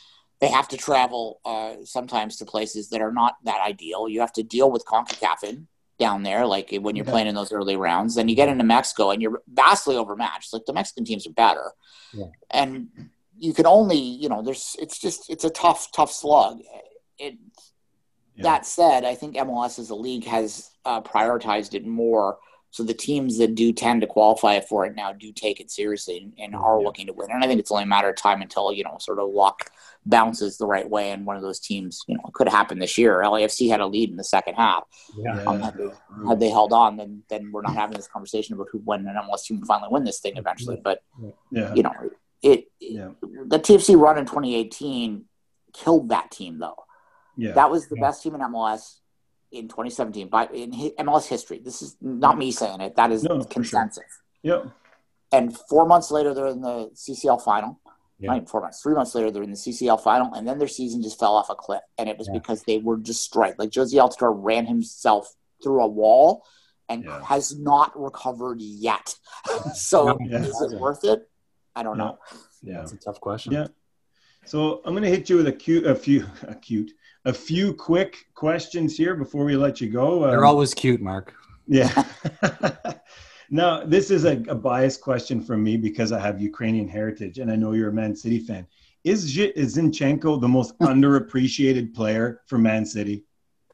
they have to travel uh, sometimes to places that are not that ideal. You have to deal with CONCACAF in down there, like when you're yeah. playing in those early rounds. Then you get into Mexico and you're vastly overmatched. Like the Mexican teams are better. Yeah. And you can only, you know, there's, it's just, it's a tough, tough slug. It, yeah. That said, I think M L S as a league has uh, prioritized it more. So the teams that do tend to qualify for it now do take it seriously and, and are yeah. looking to win. And I think it's only a matter of time until, you know, sort of luck bounces the right way. And one of those teams, you know, it could happen this year. L A F C had a lead in the second half. Yeah. Um, had, they, had they held on, then then we're not having this conversation about who won an M L S team can finally win this thing eventually. But, yeah. you know, it, yeah. the T F C run in twenty eighteen killed that team, though. Yeah. That was the yeah. best team in M L S in twenty seventeen, by in M L S history. This is not me saying it. That is no, consensus. Sure. Yep. And four months later, they're in the C C L final. Yeah. Not even four months. Three months later, they're in the C C L final, and then their season just fell off a cliff. And it was yeah. because they were destroyed. Like Josie Altidore ran himself through a wall and yeah. has not recovered yet. So yeah. is it worth it? I don't yeah. know. Yeah, that's a tough question. Yeah. So I'm going to hit you with a cute, a few, a cute, a few quick questions here before we let you go. Um, They're always cute, Mark. Yeah. Now, this is a, a biased question from me because I have Ukrainian heritage and I know you're a Man City fan. Is Zhi- is Zinchenko the most underappreciated player for Man City?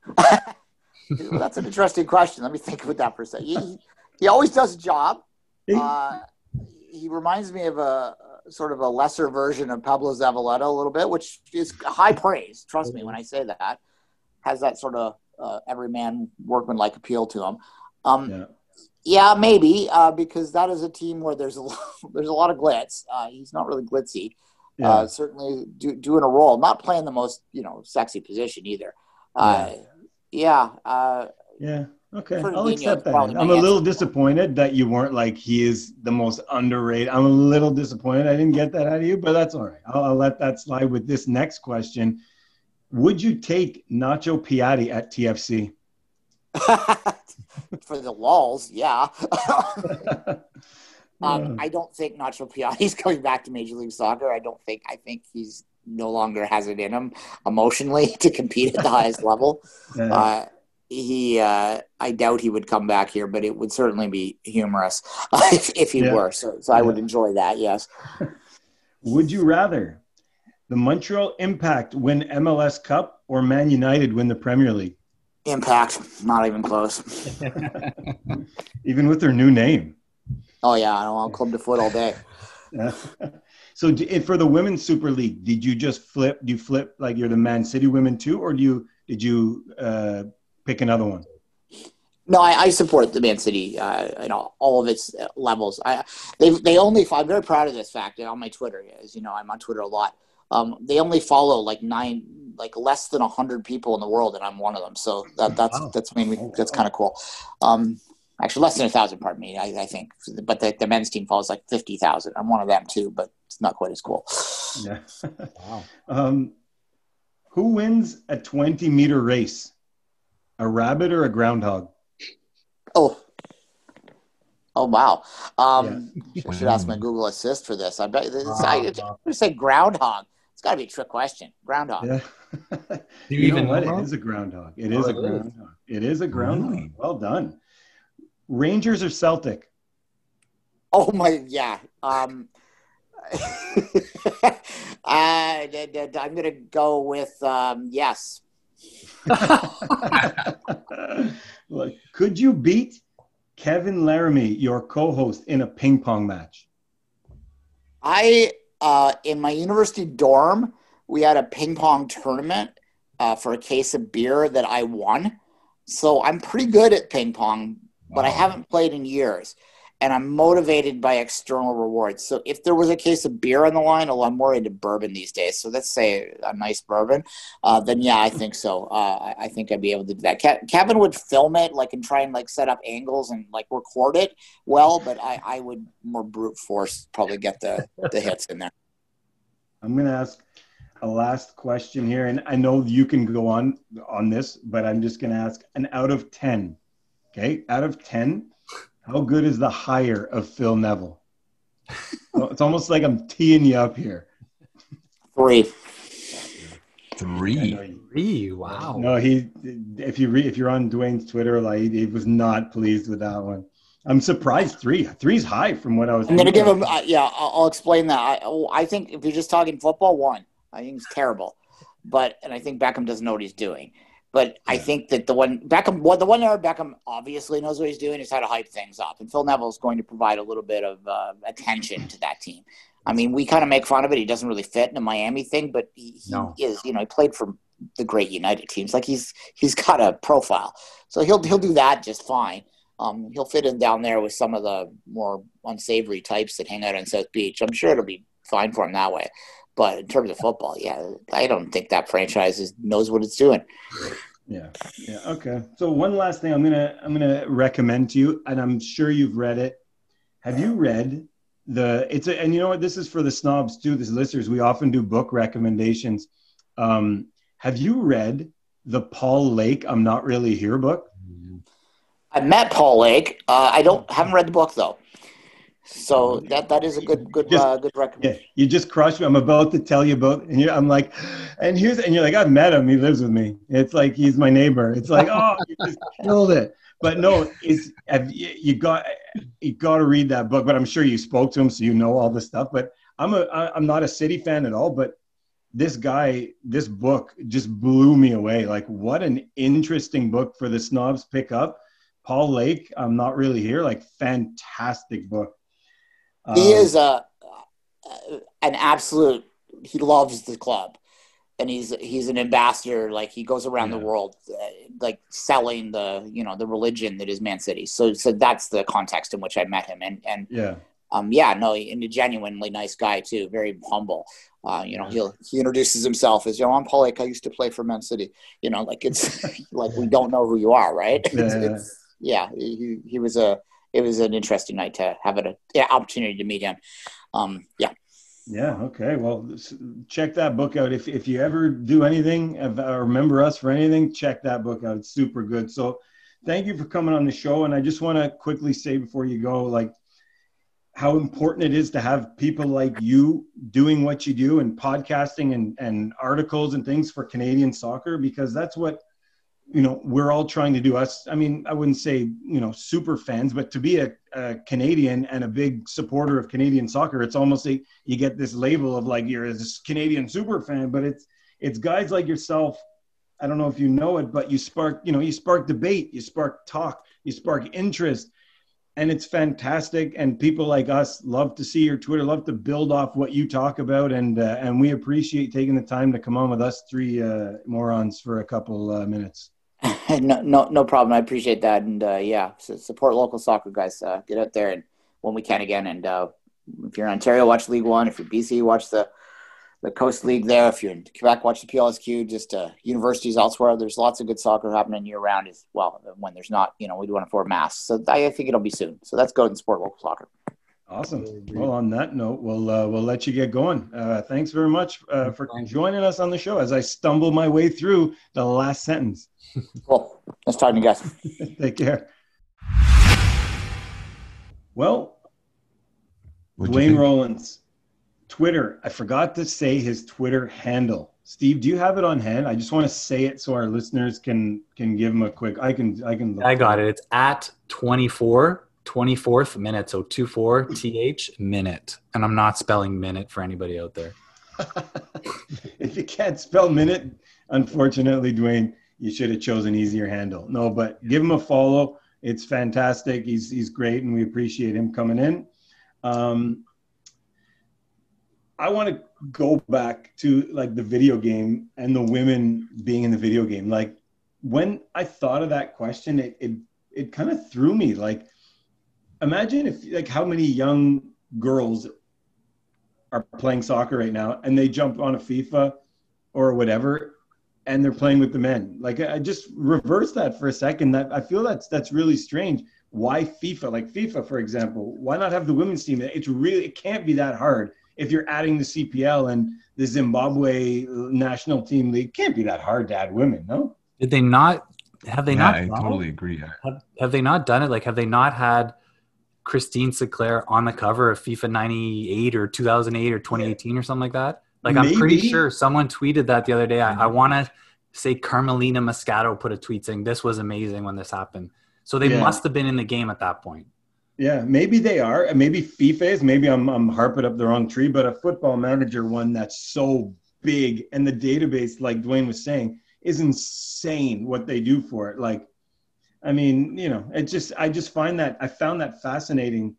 Well, that's an interesting question. Let me think about that for a second. He, he always does a job. Uh, he reminds me of a sort of a lesser version of Pablo Zavaleta a little bit, which is high praise. Trust me when I say that. Has that sort of uh, everyman workman-like appeal to him. Um, yeah. yeah, maybe uh, because that is a team where there's a lot, there's a lot of glitz. Uh, he's not really glitzy. Yeah. Uh, certainly do, doing a role, not playing the most you know sexy position either. Uh, yeah. Yeah. Uh, yeah. Okay, I'll accept that. I'm a little disappointed that you weren't like, he is the most underrated. I'm a little disappointed. I didn't get that out of you, but that's all right. I'll, I'll let that slide with this next question. Would you take Nacho Piatti at T F C? For the lulz, yeah. um, I don't think Nacho Piatti's coming back to Major League Soccer. I don't think – I think he's no longer has it in him emotionally to compete at the highest level. Yeah. Uh, He, uh, I doubt he would come back here, but it would certainly be humorous if, if he yeah. were. So, so I yeah. would enjoy that. Yes. Would you rather the Montreal Impact win M L S Cup or Man United win the Premier League? Impact, not even close. Even with their new name. Oh yeah, I want Club de Foot all day. Yeah. So, for the Women's Super League, did you just flip? Do you flip like you're the Man City women too, or do you did you? Uh, Pick another one. No, I, I support the Man City. Uh, you know, all of its levels. I they they only. I'm very proud of this fact on my Twitter. As you know, I'm on Twitter a lot. Um, they only follow like nine, like less than a hundred people in the world, and I'm one of them. So that that's wow. that's made me that's kind of cool. Um, actually, less than a thousand. Pardon me. I, I think, but the, the men's team follows like fifty thousand. I'm one of them too, but it's not quite as cool. Yeah. Wow. Um, who wins a twenty meter race? A rabbit or a groundhog? Oh, oh wow! Um, yeah. I should ask my Google Assist for this. I bet this, uh, I, I'm going to say groundhog. It's got to be a trick question. Groundhog. Yeah. you, you even know what? It is a groundhog. It oh, is a groundhog. It is a groundhog. Really? Well done. Rangers or Celtic? Oh my, yeah. Um, uh, I'm going to go with um, yes. Look, could you beat Kevin Laramie, your co-host, in a ping pong match? I, uh, in my university dorm, we had a ping pong tournament uh, for a case of beer that I won. So I'm pretty good at ping pong, but wow. I haven't played in years. And I'm motivated by external rewards. So if there was a case of beer on the line, although I'm more into bourbon these days, so let's say a nice bourbon, uh, then yeah, I think so. Uh, I think I'd be able to do that. Ke- Kevin would film it, like, and try and like set up angles and like record it well, but I, I would more brute force probably get the, the hits in there. I'm going to ask a last question here, and I know you can go on on this, but I'm just going to ask an out of ten. Okay, out of ten. How good is the hire of Phil Neville? It's almost like I'm teeing you up here. Three. Three. Three. Wow. No, he. If you re, if you're on Dwayne's Twitter, like he was not pleased with that one. I'm surprised three. Three's high from what I was. I'm going to give him. Uh, yeah, I'll, I'll explain that. I, I think if you're just talking football, one. I think it's terrible, but and I think Beckham doesn't know what he's doing. But yeah. I think that the one Beckham, well, the one there Beckham obviously knows what he's doing is how to hype things up, and Phil Neville is going to provide a little bit of uh, attention to that team. I mean, we kind of make fun of it. He doesn't really fit in the Miami thing, but he, he no. is. You know, he played for the great United teams. Like he's he's got a profile, so he'll he'll do that just fine. Um, he'll fit in down there with some of the more unsavory types that hang out on South Beach. I'm sure it'll be fine for him that way. But in terms of football, yeah, I don't think that franchise is, knows what it's doing. Yeah, yeah, okay. So one last thing, I'm gonna I'm gonna recommend to you, and I'm sure you've read it. Have you read the? It's a, and you know what? This is for the snobs too. This listeners, we often do book recommendations. Um, have you read the Paul Lake "I'm Not Really Here" book? I met Paul Lake. Uh, I don't haven't read the book though. So that that is a good good just, uh, good recommendation. Yeah, you just crushed me. I'm about to tell you about, and you're, I'm like, and here's and you're like, I've met him. He lives with me. It's like he's my neighbor. It's like, oh, you just killed it. But no, it's have, you got you got to read that book. But I'm sure you spoke to him, so you know all this stuff. But I'm a I'm not a City fan at all. But this guy, this book just blew me away. Like, what an interesting book for the snobs pick up. Paul Lake, I'm Not Really Here. Like, fantastic book. He is a an absolute. He loves the club, and he's he's an ambassador. Like he goes around yeah. the world, uh, like selling the you know the religion that is Man City. So so that's the context in which I met him, and and yeah, um yeah, no, and a genuinely nice guy too, very humble. Uh, you know, yeah. he'll he introduces himself as, you know, I'm Paul Lake. I used to play for Man City. You know, like it's like we don't know who you are, right? Yeah, it's, yeah. It's, yeah he he was a. It was an interesting night to have an yeah, opportunity to meet him. Um, yeah. Yeah. Okay. Well, check that book out. If if you ever do anything, if, uh, remember us for anything, check that book out. It's super good. So thank you for coming on the show. And I just want to quickly say before you go, like how important it is to have people like you doing what you do and podcasting and, and articles and things for Canadian soccer, because that's what, you know, we're all trying to do. Us, I mean, I wouldn't say, you know, super fans, but to be a, a Canadian and a big supporter of Canadian soccer, it's almost like you get this label of like you're a Canadian super fan, but it's it's guys like yourself. I don't know if you know it, but you spark, you know, you spark debate, you spark talk, you spark interest, and it's fantastic. And people like us love to see your Twitter, love to build off what you talk about, and uh, and we appreciate taking the time to come on with us three uh, morons for a couple uh, minutes. no, no, no problem. I appreciate that, and uh, yeah, so support local soccer, guys. Uh, get out there and when we can again. And uh, if you're in Ontario, watch League One. If you're B C, watch the the Coast League there. If you're in Quebec, watch the P L S Q. Just uh, universities elsewhere. There's lots of good soccer happening year round as well. When there's not, you know, we do want to afford masks. So I think it'll be soon. So let's go and support local soccer. Awesome. Well, on that note, we'll uh, we'll let you get going. Uh, thanks very much uh, for joining us on the show as I stumble my way through the last sentence. Cool. Nice talking to you guys. Take care. Well, What'd Dwayne Rollins, Twitter. I forgot to say his Twitter handle. Steve, do you have it on hand? I just want to say it so our listeners can can give him a quick. I can I can. Look I got it. It's at twenty-four. twenty-fourth minute, so two four T H minute. And I'm not spelling minute for anybody out there. If you can't spell minute, unfortunately, Dwayne, you should have chosen an easier handle. No, but give him a follow. It's fantastic. He's he's great, and we appreciate him coming in. Um, I want to go back to like the video game and the women being in the video game. Like when I thought of that question, it it, it kind of threw me. Like, imagine if like how many young girls are playing soccer right now and they jump on a FIFA or whatever and they're playing with the men. Like I just reverse that for a second. That I feel that's that's really strange. Why FIFA? Like FIFA, for example, why not have the women's team? It's really it can't be that hard if you're adding the C P L and the Zimbabwe national team league. It can't be that hard to add women, no? Did they not have they yeah, not I done totally it? agree. Have, have they not done it? Like have they not had Christine Sinclair on the cover of FIFA ninety-eight or two thousand eight or twenty eighteen or something like that? Like, I'm pretty Maybe. sure someone tweeted that the other day. I, I want to say Carmelina Moscato put a tweet saying this was amazing when this happened. So they Yeah. must have been in the game at that point. Yeah, maybe they are. Maybe FIFA is. Maybe I'm I'm harping up the wrong tree. But a Football Manager one that's so big, and the database, like Dwayne was saying, is insane. What they do for it, like, I mean, you know, it just I just find that I found that fascinating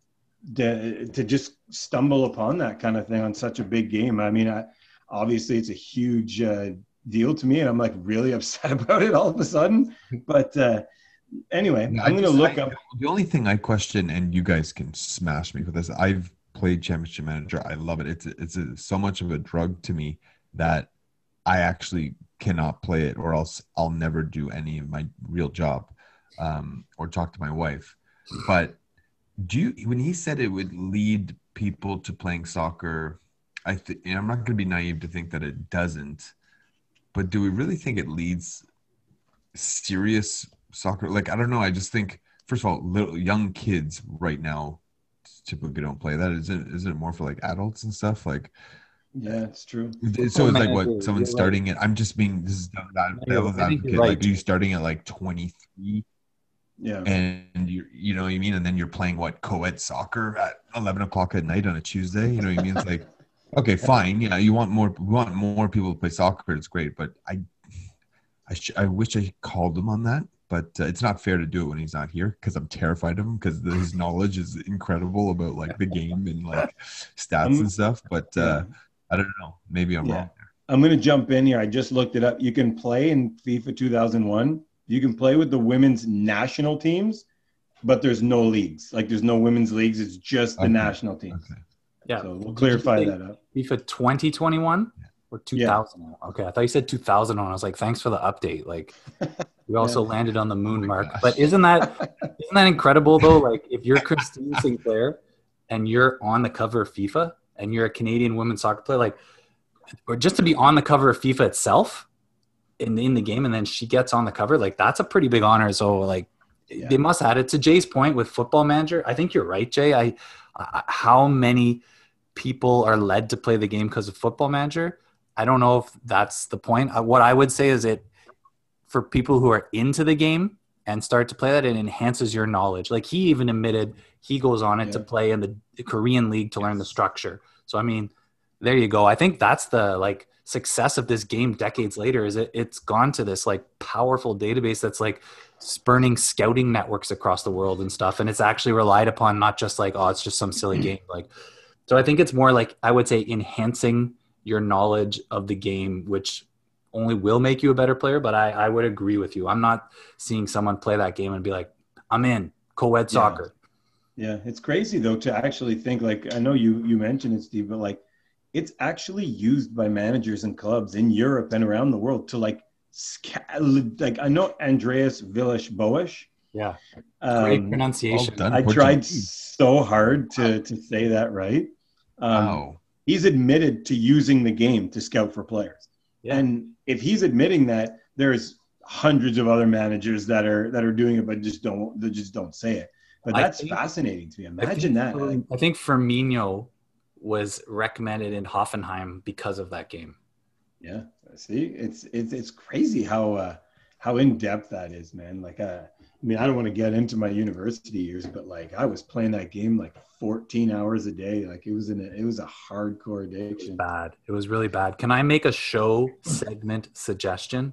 to to just stumble upon that kind of thing on such a big game. I mean, I, obviously it's a huge uh, deal to me, and I'm like really upset about it all of a sudden. But uh, anyway, No, I'm I going to just- look I- up. The only thing I question, and you guys can smash me for this, I've played Championship Manager. I love it. It's it's a, so much of a drug to me that I actually cannot play it, or else I'll never do any of my real job, um, or talk to my wife. But do you, when he said it would lead people to playing soccer, I th- you know, I'm not going to be naive to think that it doesn't. But do we really think it leads serious soccer? Like, I don't know. I just think, first of all, little young kids right now typically don't play that. Is it? Is it more for like adults and stuff? Like, Yeah, it's true. so it's like what Manager, someone you're starting it. I'm just being this is that, No, you're- devil's I think you're advocate. Like, right. are you starting at like twenty-three, Yeah. and you you know what I mean, and then you're playing what co-ed soccer at eleven o'clock at night on a Tuesday? You know what I mean? It's like, okay, fine. Yeah, you want more. We want more people to play soccer. It's great, but I, I, sh- I wish I called him on that. But uh, it's not fair to do it when he's not here because I'm terrified of him because his knowledge is incredible about like the game and like stats Um, and stuff. But uh, I don't know. Maybe I'm Yeah. wrong. I'm going to jump in here. I just looked it up. You can play in FIFA two thousand one. You can play with the women's national teams, but there's no leagues. Like, there's no women's leagues. It's just the Okay. national teams. Okay. Yeah. So we'll clarify say- that up. FIFA twenty twenty-one or two thousand? Okay, I thought you said two thousand one. I was like, thanks for the update. Like, we also landed on the moon, my Mark. gosh. But isn't that isn't that incredible though? Like, if you're Christine Sinclair and you're on the cover of FIFA and you're a Canadian women's soccer player, like, or just to be on the cover of FIFA itself in in the game, and then she gets on the cover, like, that's a pretty big honor. So like, Yeah. they must add it. To Jay's point with Football Manager, I think you're right, Jay. I, I how many people are led to play the game because of Football Manager? I don't know if that's the point. Uh, What I would say is it for people who are into the game and start to play that, it enhances your knowledge. Like, he even admitted he goes on it to Yeah. play in the Korean league to learn the structure. So I mean, there you go. I think that's the like success of this game decades later is it it's gone to this like powerful database that's like spurning scouting networks across the world and stuff. And it's actually relied upon, not just like, oh, it's just some silly game. Like, so I think it's more like, I would say, enhancing your knowledge of the game, which only will make you a better player. But I, I would agree with you. I'm not seeing someone play that game and be like, I'm in co-ed soccer. Yeah, it's crazy though to actually think, like, I know you you mentioned it, Steve, but like, it's actually used by managers and clubs in Europe and around the world to like, sca- like I know Andreas Villas-Boas. Yeah. Um, Great pronunciation. well done. I Portuguese. tried so hard to to say that right. Um, Wow. He's admitted to using the game to scout for players, Yeah. and if he's admitting that, there's hundreds of other managers that are that are doing it, but just don't that just don't say it. But I that's think- fascinating to me. I Imagine think, that. um, like, I think Firmino was recommended in Hoffenheim because of that game. yeah, see, it's it's it's crazy how uh, how in depth that is, man. Like, uh, I mean, I don't want to get into my university years, but like, I was playing that game like fourteen hours a day. Like, it was in a, it was a hardcore addiction. Bad. It was really bad. Can I make a show segment suggestion?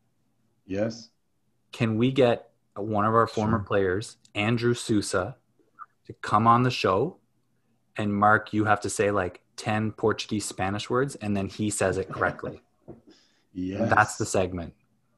Yes. Can we get one of our former Sure. players, Andrew Sousa, to come on the show? And Mark, you have to say like ten Portuguese Spanish words, and then he says it correctly. Yes. And that's the segment.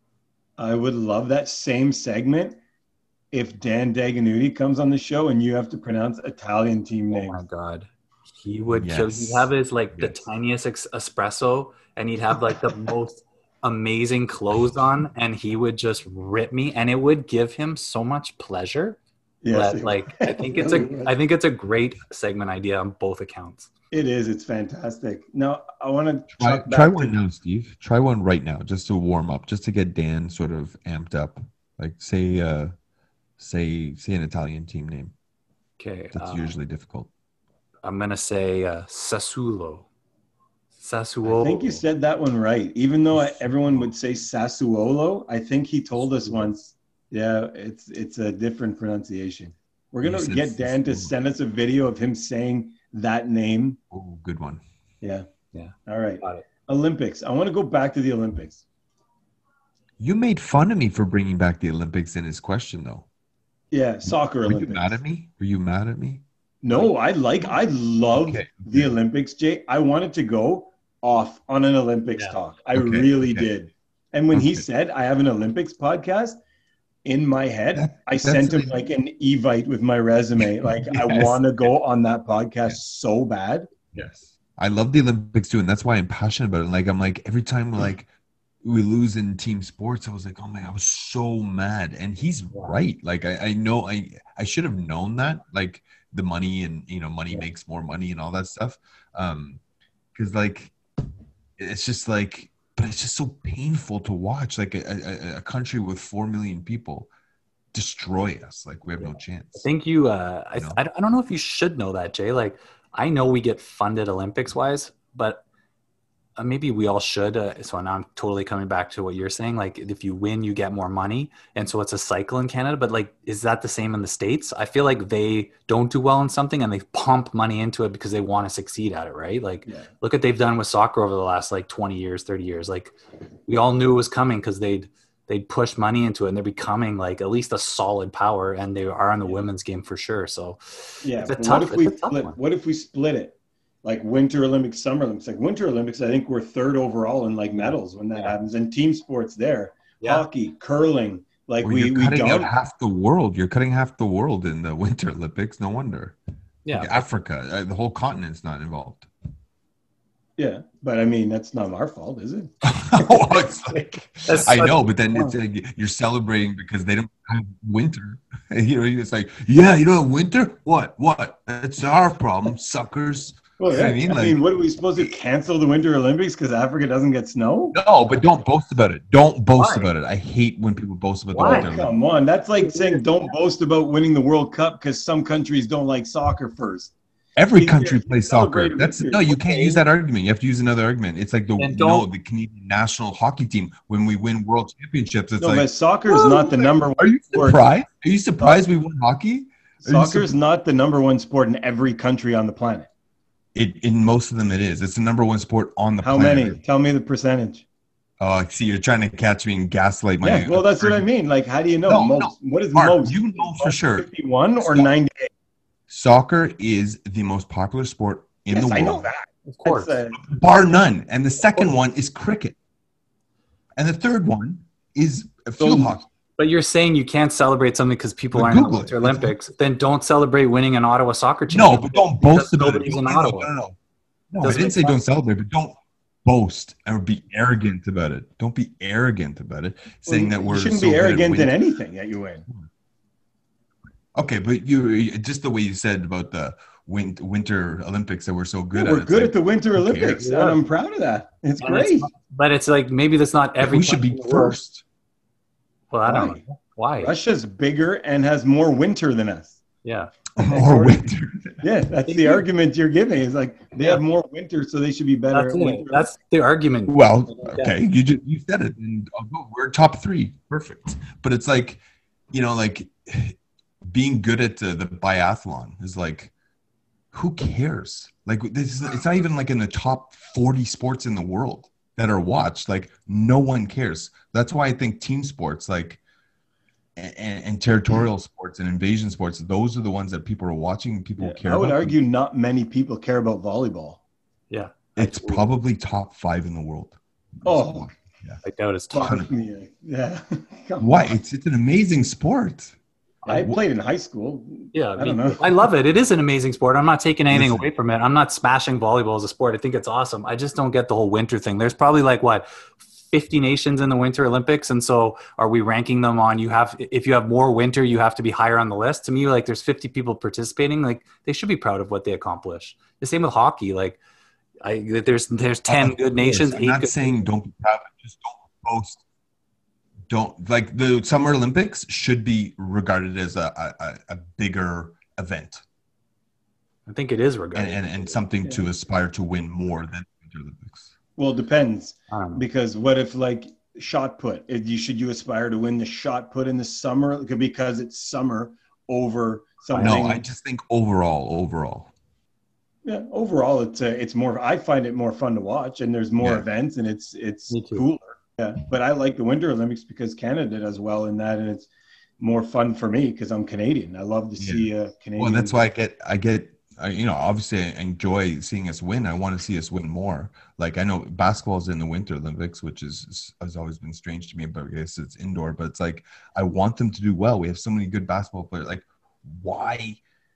I would love that same segment if Dan Daganuti comes on the show and you have to pronounce Italian team Oh names. my god, he would kill. Yes. He'd have his like the Yes. tiniest ex- espresso, and he'd have like the most amazing clothes on, and he would just rip me, and it would give him so much pleasure. Yes, that, it- like I think it's really a would. I think it's a great segment idea on both accounts. It is. It's fantastic. Now, I want to Try, talk try back one to, now, Steve. Try one right now, just to warm up, just to get Dan sort of amped up. Like, say, uh, say, say an Italian team name. Okay, That's uh, usually difficult. I'm gonna say uh, Sassuolo. Sassuolo. I think you said that one right. Even though I, everyone would say Sassuolo, I think he told us once. Yeah, it's it's a different pronunciation. We're gonna get Dan to send us a video of him saying that name. Oh, good one. Yeah. Yeah. All right. Olympics. I want to go back to the Olympics. You made fun of me for bringing back the Olympics in his question, though. Yeah, soccer Were Olympics. you mad at me? Were you mad at me? No, I like, I love Okay. the Olympics, Jay. I wanted to go off on an Olympics Yeah. talk. I Okay, really okay. did. And when he Okay. said, I have an Olympics podcast, in my head, That- I that's sent him like- like an Evite with my resume. Like, I Yes. want to go on that podcast Yes. so bad. Yes. I love the Olympics too, and that's why I'm passionate about it. Like I'm like every time like we lose in team sports, I was like, oh my, I was so mad. And he's right. Like I, I know I I should have known that. Like the money and you know, money makes more money and all that stuff. Um, because like it's just like, but it's just so painful to watch like a, a, a country with four million people destroy us. Like we have no I chance. think you, uh, I, You know? I, I don't know if you should know that, Jay. Like, I know we get funded Olympics wise, but uh, maybe we all should. Uh, so now I'm totally coming back to what you're saying. Like, if you win, you get more money. And so it's a cycle in Canada. But, like, is that the same in the States? I feel like they don't do well in something and they pump money into it because they want to succeed at it, right? Like, Yeah. look what they've done with soccer over the last, like, twenty years, thirty years. Like, we all knew it was coming because they'd, they'd push money into it and they're becoming like at least a solid power, and they are in the women's game for sure. So Yeah. it's a But tough, what if we it's a tough split, one. what if we split it? Like Winter Olympics, Summer Olympics. Like Winter Olympics, I think we're third overall in like medals when that Yeah. happens. And team sports there. Yeah. Hockey, curling. Like Well, we, you're we cutting out don't. half the world. You're cutting half the world in the Winter Olympics. No wonder. Yeah. Like Africa, uh, the whole continent's not involved. Yeah. But I mean, that's not our fault, is it? Well, it's like, That's I such- know, but then it's like you're celebrating because they don't have winter. You know, it's like, yeah, you don't have winter? What? What? That's our problem, suckers. Well, You know yeah. what I mean? I Like- mean, what are we supposed to cancel the Winter Olympics because Africa doesn't get snow? No, but don't boast about it. Don't boast Why? about it. I hate when people boast about Why? the winter. Come on. That's like saying don't boast about winning the World Cup because some countries don't like soccer first. Every You country can't plays celebrate soccer. That's winter. no, you can't Okay. use that argument. You have to use another argument. It's like the Then no, don't- the Canadian national hockey team when we win world championships. It's No, like, but soccer is not the number one are you sport. surprised? Are you surprised we won hockey? Are you Soccer is not the number one sport in every country on the planet. It, in most of them, it is. It's the number one sport on the How planet. many? Tell me the percentage. Oh, I see. You're trying to catch me and gaslight my. Yeah, well, that's what I mean. Like, how do you know? No, most. What is Mark, most? you know for sure. fifty-one or Stop. ninety-eight? Soccer is the most popular sport in Yes, the I world, know that. Of course. That's, uh, bar none. And the second one is cricket, and the third one is field So- hockey. But you're saying you can't celebrate something because people But aren't in the Google Winter it. Olympics. Then don't celebrate winning an Ottawa soccer No, championship. but don't because boast about it. nobody's No, in no, no, Ottawa. no, no. No, I Doesn't didn't make say don't sense. celebrate, but don't boast or be arrogant about it. Don't be arrogant about it, saying that you we're shouldn't so be good at arrogant in winning. anything that you win. Okay, but you just the way you said about the win- Winter Olympics that we're so good Yeah, at. we're it's good like, at the Winter who Olympics, cares? and I'm proud of that. It's And great. it's not- but it's like maybe that's not every. we should be country in the world. first. Well, I don't Why? know why. Russia's bigger and has more winter than us. Yeah. More winter. Yeah, that's They the do. argument you're giving. Is like they Yeah. have more winter, so they should be better That's at it. winter. That's the argument. Well, Yeah. okay, you just you said it, and I'll go. We're top three, perfect. But it's like, you know, like being good at the, the biathlon is like, who cares? Like this, is, it's not even like in the top forty sports in the world that are watched. Like no one cares. That's why I think team sports, like and, and territorial sports and invasion sports, those are the ones that people are watching. And people Yeah, care I would about. argue not many people care about volleyball. Yeah. It's probably top five in the world. Oh, I doubt it's top. fuck me. Yeah. Come Why? on. It's it's an amazing sport. I played in high school. Yeah, I I, mean, don't know. I love it. It is an amazing sport. I'm not taking anything Listen. away from it. I'm not smashing volleyball as a sport. I think it's awesome. I just don't get the whole winter thing. There's probably like what fifty nations in the Winter Olympics, and so are we ranking them on? You have if you have more winter, you have to be higher on the list. To me, like there's fifty people participating. Like they should be proud of what they accomplish. The same with hockey. Like I there's there's ten Of good course. nations. I'm eight not good- saying don't be proud, just don't boast. Don't like the Summer Olympics should be regarded as a a, a bigger event I think it is and, regarded. and, and something to aspire to win more than the Winter Olympics. Well, it depends. I don't know. Because what if like shot put? If you should you aspire to win the shot put in the summer because it's summer over something? No, I just think overall, overall. Yeah, overall, it's uh, it's more. I find it more fun to watch, and there's more Yeah. events, and it's it's Me too. cooler. Yeah, but I like the Winter Olympics because Canada does well in that, and it's more fun for me because I'm Canadian. I love to Yeah. see uh, Canadian. Well, that's why I get, I get, I, you know, obviously I enjoy seeing us win. I want to see us win more. Like I know basketball's in the Winter Olympics, which is has always been strange to me, but I guess it's indoor. But it's like I want them to do well. We have so many good basketball players. Like, why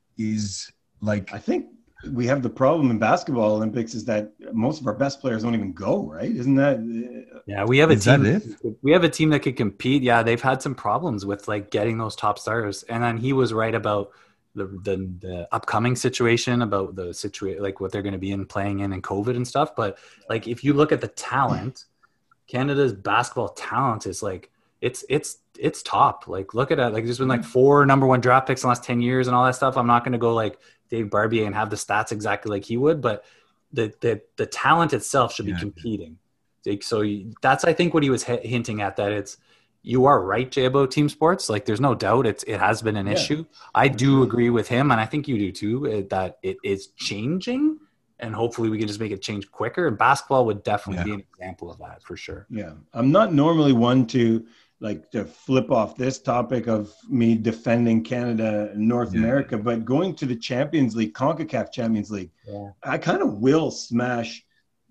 is like I think we have the problem in basketball Olympics is that most of our best players don't even go. Right? Isn't that? Uh, Yeah, we have a Is that team. it? We have a team that could compete. Yeah, they've had some problems with like getting those top stars. And then he was right about the the, the upcoming situation, about the situation, like what they're going to be in playing in and COVID and stuff. But like if you look at the talent, Canada's basketball talent is like it's it's it's top. Like look at it. Like there's been like four number one draft picks in the last ten years and all that stuff. I'm not going to go like Dave Barbier and have the stats exactly like he would, but the the the talent itself should be Yeah. competing. Like, so you- that's I think what he was h- hinting at, that it's you are right, Jay, about team sports. Like there's no doubt it's it has been an Yeah. issue. I do agree with him, and I think you do too, uh, that it is changing, and hopefully we can just make it change quicker. And basketball would definitely Yeah. be an example of that for sure. Yeah, I'm not normally one to like to flip off this topic of me defending Canada and North Yeah. America, but going to the Champions League, CONCACAF Champions League, Yeah. I kind of will smash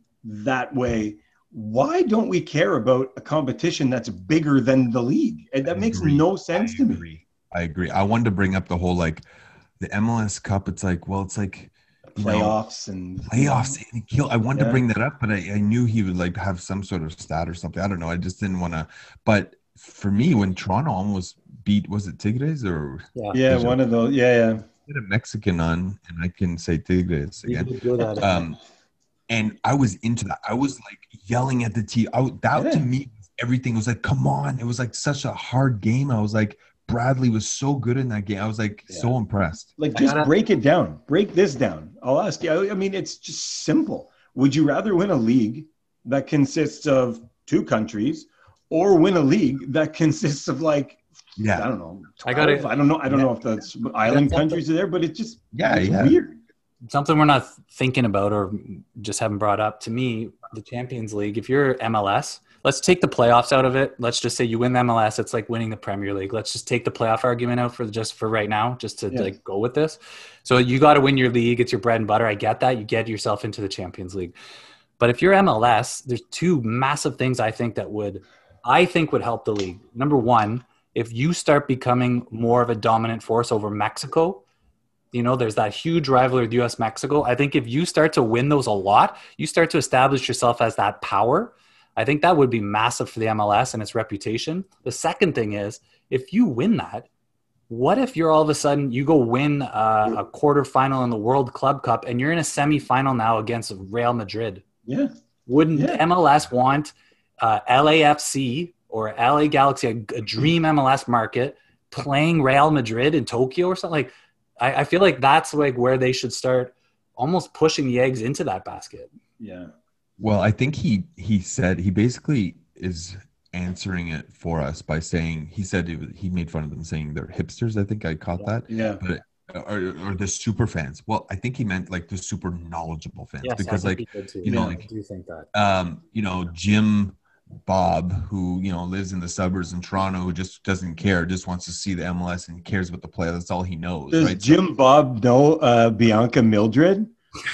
that way. Why don't we care about a competition that's bigger than the league? And that I makes agree. no sense I to me. agree. I agree. I wanted to bring up the whole like the M L S Cup. It's like, well, it's like you know, Playoffs and playoffs. And kill. I wanted Yeah. to bring that up, but I, I knew he would like have some sort of stat or something. I don't know. I just didn't want to. But for me, when Toronto almost beat, was it Tigres or Yeah. Yeah, There's a- one of those. Yeah, yeah. get a Mexican on, and I can say Tigres You again. did good at it. Um, and I was into that. I was like yelling at the T. I, that Yeah. to me, everything was like, come on. It was like such a hard game. I was like, Bradley was so good in that game. I was like so impressed. Like, I just gotta- break it down. Break this down. I'll ask you. I I mean, it's just simple. Would you rather win a league that consists of two countries or win a league that consists of like, I Yeah. don't know, I gotta- twelve? I don't know. I don't know if that's island countries are there, but it's just Yeah, it's yeah. weird. Something we're not thinking about or just haven't brought up, to me, the Champions League, if you're M L S, let's take the playoffs out of it. Let's just say you win the M L S, it's like winning the Premier League. Let's just take the playoff argument out for just for right now, just to Yeah. like go with this. So you got to win your league. It's your bread and butter. I get that. You get yourself into the Champions League. But if you're M L S, there's two massive things I think that would, I think would help the league. Number one, if you start becoming more of a dominant force over Mexico, you know, there's that huge rivalry with U S Mexico. I think if you start to win those a lot, you start to establish yourself as that power. I think that would be massive for the M L S and its reputation. The second thing is, if you win that, what if you're all of a sudden you go win uh, a quarterfinal in the World Club Cup and you're in a semifinal now against Real Madrid? Yeah. Wouldn't Yeah. M L S want uh, L A F C or L A Galaxy, a, a dream M L S market, playing Real Madrid in Tokyo or something? Like, I, I feel like that's like where they should start almost pushing the eggs into that basket. Yeah. Well, I think he he said he basically is answering it for us by saying he said it was, he made fun of them saying they're hipsters. I think I caught that. Yeah. But or, or the super fans. Well, I think he meant like the super knowledgeable fans because like you know, like- I do think that. um, you know, Jim Bob, who you know lives in the suburbs in Toronto, who just doesn't care, just wants to see the M L S and cares about the play. That's all he knows, Does right? Jim Bob know uh, Bianca Mildred?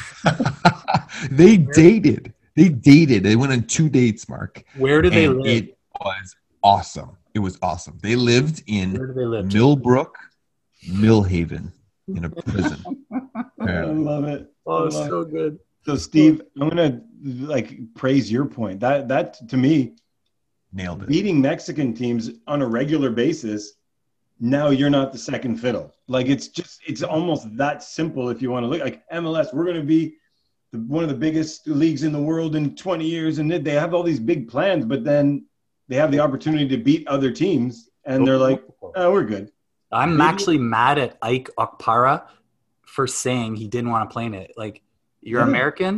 They dated. They dated. They went on two dates, Mark. Where do they And live? it was awesome. It was awesome. They lived Where in do they live? Millbrook, Millhaven, in a prison. I Apparently. love it. Oh, I it's love it. so good. So, Steve, I'm gonna like praise your point. That that to me, Nailed it. beating Mexican teams on a regular basis, now you're not the second fiddle. Like it's just it's almost that simple if you want to look like M L S. We're gonna be the, one of the biggest leagues in the world in twenty years, and they they have all these big plans, but then they have the opportunity to beat other teams, and they're like, "Oh, we're good." I'm Maybe- actually mad at Ike Okpara for saying he didn't want to play in it. Like, you're Yeah. American.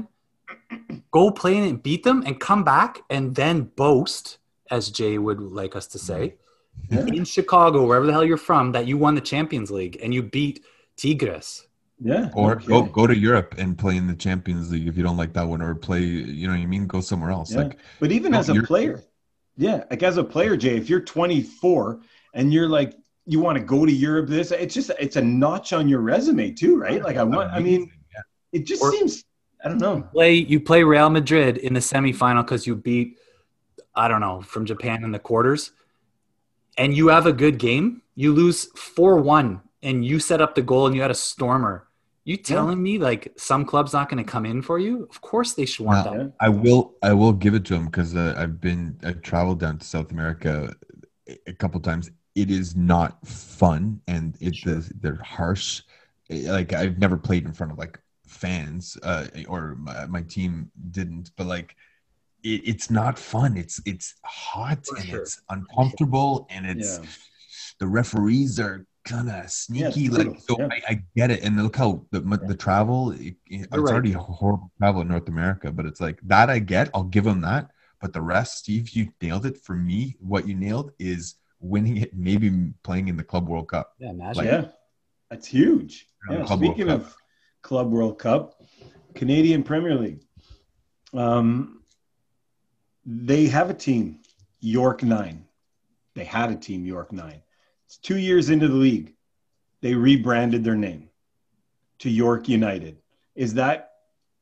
Go play in it and beat them and come back and then boast, as Jay would like us to say, Yeah. in Chicago, wherever the hell you're from, that you won the Champions League and you beat Tigres. Yeah. Or okay. go go to Europe and play in the Champions League if you don't like that one, or play, you know what I mean, go somewhere else. Yeah. Like, But even no, as a you're- player, yeah, like as a player, Jay, if you're twenty-four and you're like, you want to go to Europe, this, it's just, it's a notch on your resume too, right? Like I want, I mean, Yeah. it just Or- seems, I don't know. Play you play Real Madrid in the semifinal because you beat, I don't know, from Japan in the quarters, and you have a good game. You lose four one, and you set up the goal, and you had a stormer. You telling me like some club's not going to come in for you? Of course they should want No. that. Yeah. I will I will give it to him because uh, I've been I've traveled down to South America a- a couple times. It is not fun, and it's Sure. they're harsh. Like I've never played in front of like fans, uh, or my, my team didn't, but like it, it's not fun. It's it's hot For and sure. it's uncomfortable, and it's Yeah. the referees are kind of sneaky. it's like brutal. so, Yeah. I, I get it, and look how the the travel. It, it's You're right. already horrible travel in North America, but it's like that. I get. I'll give them that. But the rest, Steve, you nailed it. For me, what you nailed is winning it. Maybe playing in the Club World Cup. Yeah, imagine. Yeah, that's huge. Yeah, Yeah, Club World speaking Cup. of Club World Cup, Canadian Premier League, um, they have a team, York Nine. They had a team, York Nine. It's two years into the league. They rebranded their name to York United. Is that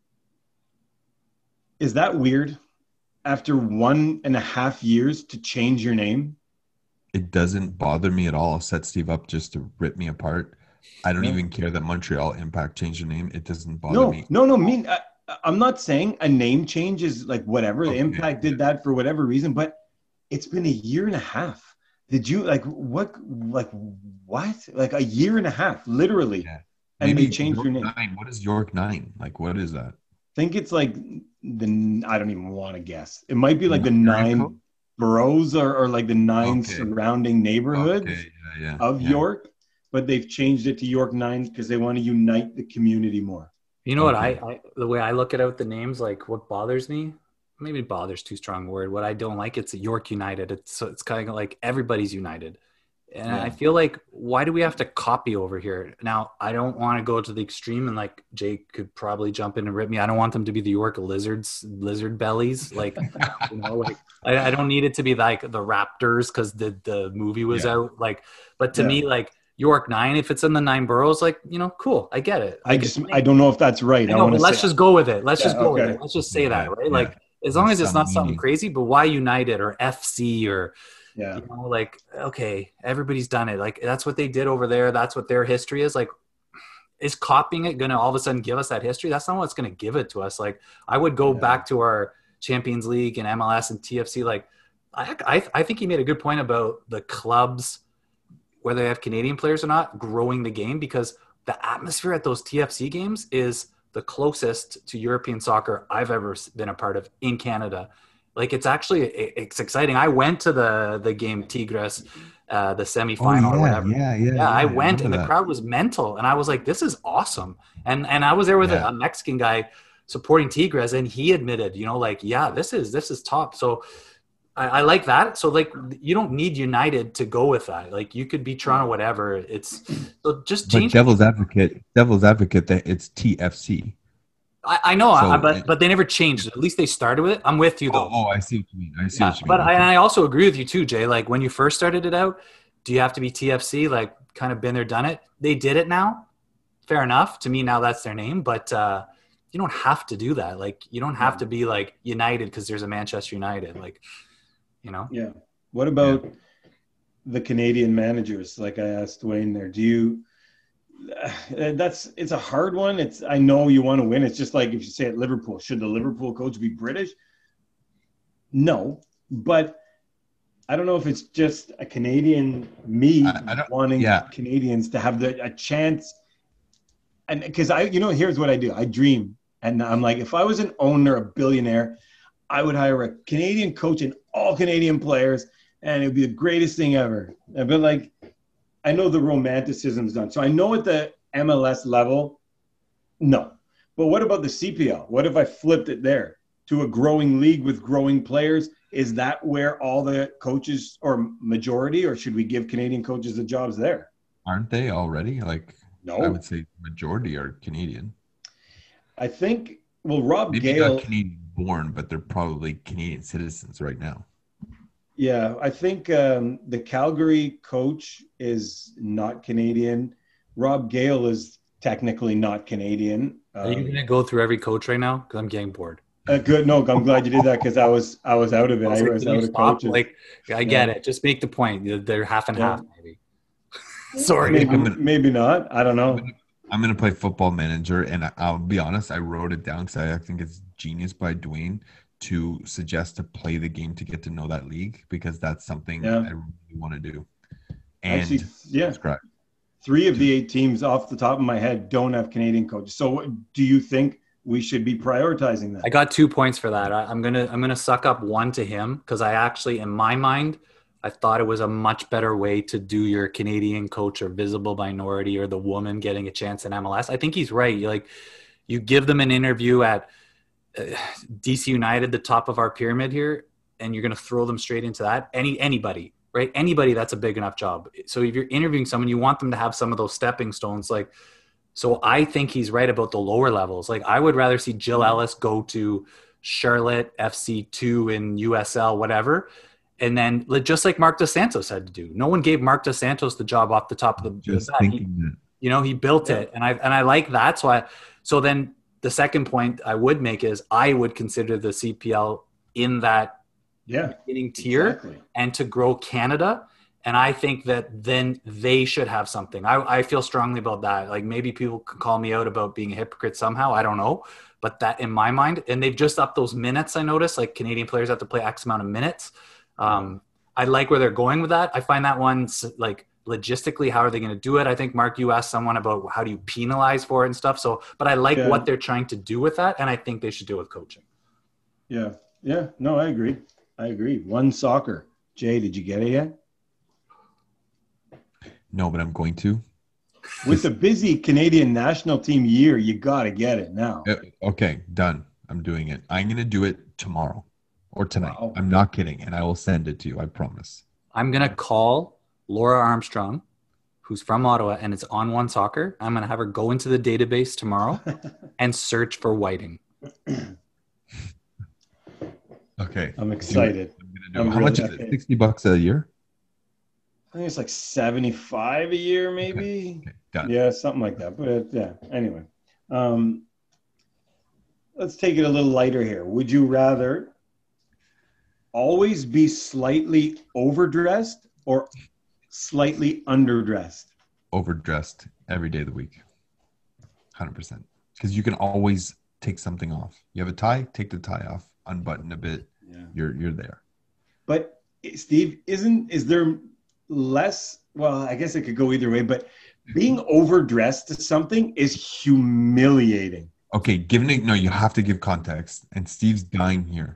is that weird? After one and a half years to change your name? It doesn't bother me at all. I'll set Steve up just to rip me apart. I don't Yeah. even care that Montreal Impact changed their name. It doesn't bother No, me. no, no. Mean, I, I'm not saying a name change is like whatever. The Okay. Impact did that for whatever reason, but it's been a year and a half. Did you like what? Like what? Like a year and a half, literally. Yeah. And Maybe they changed York their name. Nine. What is York Nine? Like, what is that? I think it's like the. I don't even want to guess. It might be like the Nine nine code? boroughs or, or like the nine Okay. surrounding neighborhoods Okay, yeah, yeah, of yeah. York, but they've changed it to York Nine because they want to unite the community more. You know what I, Okay. I the way I look at it with the names, like what bothers me, maybe bothers too strong a word. What I don't like, it's York United. It's so it's kind of like everybody's united. And Yeah. I feel like, why do we have to copy over here? Now, I don't want to go to the extreme, and like Jake could probably jump in and rip me. I don't want them to be the York Lizards, lizard bellies. Like, you know, like I, I don't need it to be like the Raptors because the the movie was Yeah. out. Like, but to Yeah. me, like York Nine, if it's in the nine boroughs, like, you know, cool, I get it. I Like, just I don't know if that's right. I I, know, want but to let's say just go with it. Let's Yeah, just go with okay. it. Let's just say Yeah, that, right? yeah. Like, as long as it's Some not something meaning. crazy, but why United or F C or, yeah. you know, like, okay, everybody's done it. Like, that's what they did over there. That's what their history is. Like, is copying it going to all of a sudden give us that history? That's not what's going to give it to us. Like, I would go Yeah. back to our Champions League and M L S and T F C. Like, I, I, I think he made a good point about the clubs, whether they have Canadian players or not, growing the game, because the atmosphere at those T F C games is the closest to European soccer I've ever been a part of in Canada. Like, it's actually, it's exciting. I went to the the game Tigres, uh, the Oh, semifinal or yeah, whatever. yeah, yeah, Yeah, I yeah, went, and remember the that. crowd was mental, and I was like, "This is awesome." And and I was there with Yeah. a, a Mexican guy supporting Tigres, and he admitted, you know, like, yeah, this is this is top. So I, I like that. So like, you don't need United to go with that. Like, you could be Toronto, whatever. It's so just But change. devil's advocate, devil's advocate, that it's T F C. I, I know, So I, but it- but they never changed it. At least they started with it. I'm with you though. Oh, oh, I see what you mean. I see Yeah, what you mean. but I, Okay. and I also agree with you too, Jay. Like, when you first started it out, do you have to be T F C? Like, kind of been there, done it. They did it now. Fair enough. To me, now that's their name. But uh, you don't have to do that. Like, you don't have to be like United because there's a Manchester United. Like, you know. Yeah. What about the Canadian managers? Like I asked Dwayne there, do you, that's, it's a hard one. It's, I know you want to win. It's just like if you say at Liverpool, should the Liverpool coach be British? No, but I don't know if it's just a Canadian, me I- I don't- wanting yeah. Canadians to have the, a chance. And because I, you know, here's what I do. I dream. And I'm like, if I was an owner, a billionaire, I would hire a Canadian coach and all Canadian players, and it would be the greatest thing ever. But like, I know the romanticism's done. So I know at the M L S level, no. But what about the C P L? What if I flipped it there to a growing league with growing players? Is that where all the coaches, or majority, or should we give Canadian coaches the jobs there? Aren't they already? Like, No. I would say majority are Canadian. I think, well, Rob Maybe Gale. not Canadian born, but they're probably Canadian citizens right now. Yeah, I think um, the Calgary coach is not Canadian. Rob Gale is technically not Canadian. Are you Um, going to go through every coach right now? Because I'm getting bored. uh, good. No, I'm glad you did that because I was I was out of it. I I was like, was can out you of stop? coaches. Like, I get it. Just make the point. They're half and Yeah. half, maybe. Sorry. maybe, I'm gonna- maybe not. I don't know. I'm going to play Football Manager, and I- I'll be honest, I wrote it down because I think it's genius by Dwayne to suggest to play the game to get to know that league, because that's something Yeah. I really want to do. And Actually, yeah, subscribe. three of the eight teams off the top of my head don't have Canadian coaches. So, do you think we should be prioritizing that? I got two points for that. I, I'm gonna I'm gonna suck up one to him because I actually, in my mind, I thought it was a much better way to do your Canadian coach or visible minority or the woman getting a chance in M L S. I think he's right. You like, you give them an interview at uh, D C United, the top of our pyramid here, and you're gonna throw them straight into that. Any anybody. Right? Anybody that's a big enough job. So if you're interviewing someone, you want them to have some of those stepping stones. Like, so I think he's right about the lower levels. Like, I would rather see Jill Ellis go to Charlotte, F C two in U S L, whatever. And then just like Mark Dos Santos had to do. No one gave Mark Dos Santos the job off the top of the Just bat. thinking He, that. you know, he built Yeah. it. And I, and I like that. So I, so then the second point I would make is I would consider the C P L in that Yeah, beginning tier exactly. and to grow Canada. And I think that then they should have something. I, I feel strongly about that. Like, maybe people can call me out about being a hypocrite somehow. I don't know. But that in my mind, and they've just upped those minutes. I noticed, like, Canadian players have to play X amount of minutes. Um, I like where they're going with that. I find that one's like, logistically, how are they going to do it? I think, Mark, you asked someone about how do you penalize for it and stuff. So, but I like Yeah. what they're trying to do with that. And I think they should do it with coaching. Yeah, yeah. No, I agree. I agree. One soccer. Jay, did you get it yet? No, but I'm going to. With the busy Canadian national team year, you got to get it now. Uh, Okay, done. I'm doing it. I'm going to do it tomorrow or tonight. Wow. I'm not kidding. And I will send it to you. I promise. I'm going to call Laura Armstrong, who's from Ottawa, and it's on One Soccer. I'm going to have her go into the database tomorrow and search for Whiting. Okay. I'm excited. I'm gonna do I'm it. How really much is happy. it? sixty bucks a year? I think it's like seventy-five a year, maybe. Okay, done. Yeah, something like that. But uh, yeah, anyway. Um, let's take it a little lighter here. Would you rather always be slightly overdressed or slightly underdressed? Overdressed every day of the week. one hundred percent. Because you can always take something off. You have a tie, take the tie off, unbutton a bit. Yeah. You're you're there. But Steve, isn't is there less? Well, I guess it could go either way. But being overdressed to something is humiliating. Okay, giving it no, you have to give context. And Steve's dying here.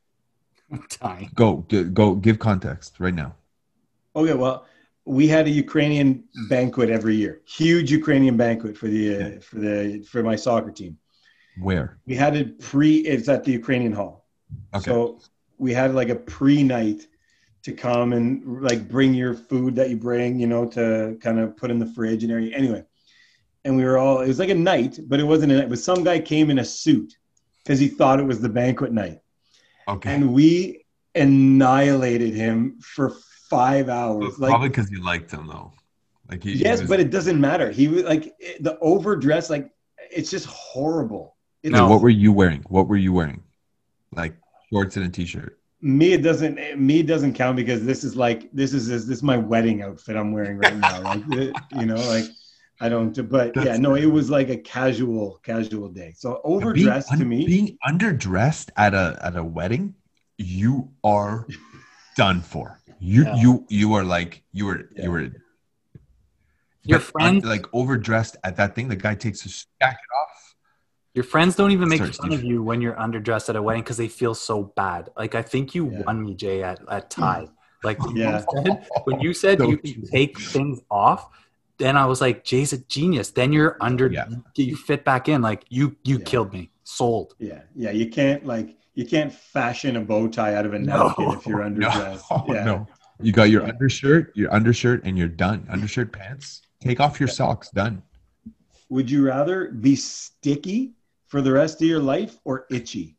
Time. Go, g- go, give context right now. Okay, well, we had a Ukrainian banquet every year. Huge Ukrainian banquet for the uh, for the for my soccer team. Where? We had it pre. It's at the Ukrainian Hall. Okay. So we had like a pre-night to come and like bring your food that you bring, you know, to kind of put in the fridge and everything. Anyway, and we were all. It was like a night, but it wasn't a night. But some guy came in a suit because he thought it was the banquet night. Okay. And we annihilated him for five hours. Like, Probably because you liked him though. Like he, yes, he was, but it doesn't matter. He was like it- the overdress. Like it's just horrible. It's, No, what were you wearing? What were you wearing? Like shorts and a t-shirt. me, it doesn't. Me, it doesn't count because this is like this is this, is my wedding outfit I'm wearing right now. Like it- you know, like I don't. But yeah, That's- no, it was like a casual casual day. So overdressed being, to un- me. being underdressed at a at a wedding, you are done for. You Yeah. you you are like you were Yeah. you were Your but, friends, un- like overdressed at that thing. The guy takes his jacket off. your friends don't even make Sorry, fun Steve. of you when you're underdressed at a wedding because they feel so bad. Like I think you Yeah. won me, Jay, at, at tie. Like when Yeah. you said, when you said So you can take things off, then I was like, Jay's a genius. Then you're under, Yeah. you fit back in. Like you, you Yeah. killed me. Sold. Yeah, yeah. You can't like you can't fashion a bow tie out of a No. napkin if you're No, underdressed. Yeah. no. You got your Yeah. undershirt, your undershirt, and you're done. Undershirt, pants. Take off your socks. Done. Would you rather be sticky for the rest of your life or itchy?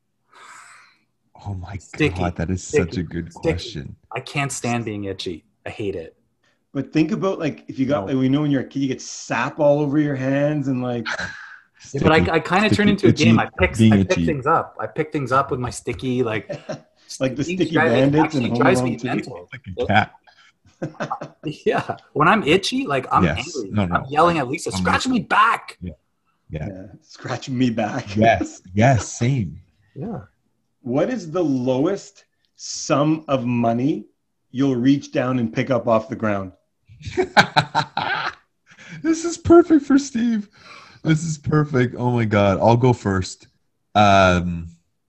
Oh my Sticky. god, that is Sticky. such a good Sticky. question. I can't stand being itchy. I hate it. But think about like if you got No. like we know when you're a kid, you get sap all over your hands and like Yeah, but Sticky, I, I kind of turn sticky, into a itchy, game. I pick, being I pick itchy. things up. I pick things up with my sticky, like like the sticky It bandits and actually Home drives Alone me two. mental. Like a cat. Yeah, when I'm itchy, like I'm Yes. angry. No, no. I'm yelling at Lisa, I'm scratch with me back. Yeah. Yeah, scratch me back. Yes. Yes. Same. Yeah. What is the lowest sum of money you'll reach down and pick up off the ground? This is perfect for Steve. This is perfect. Oh my god. I'll go first. Um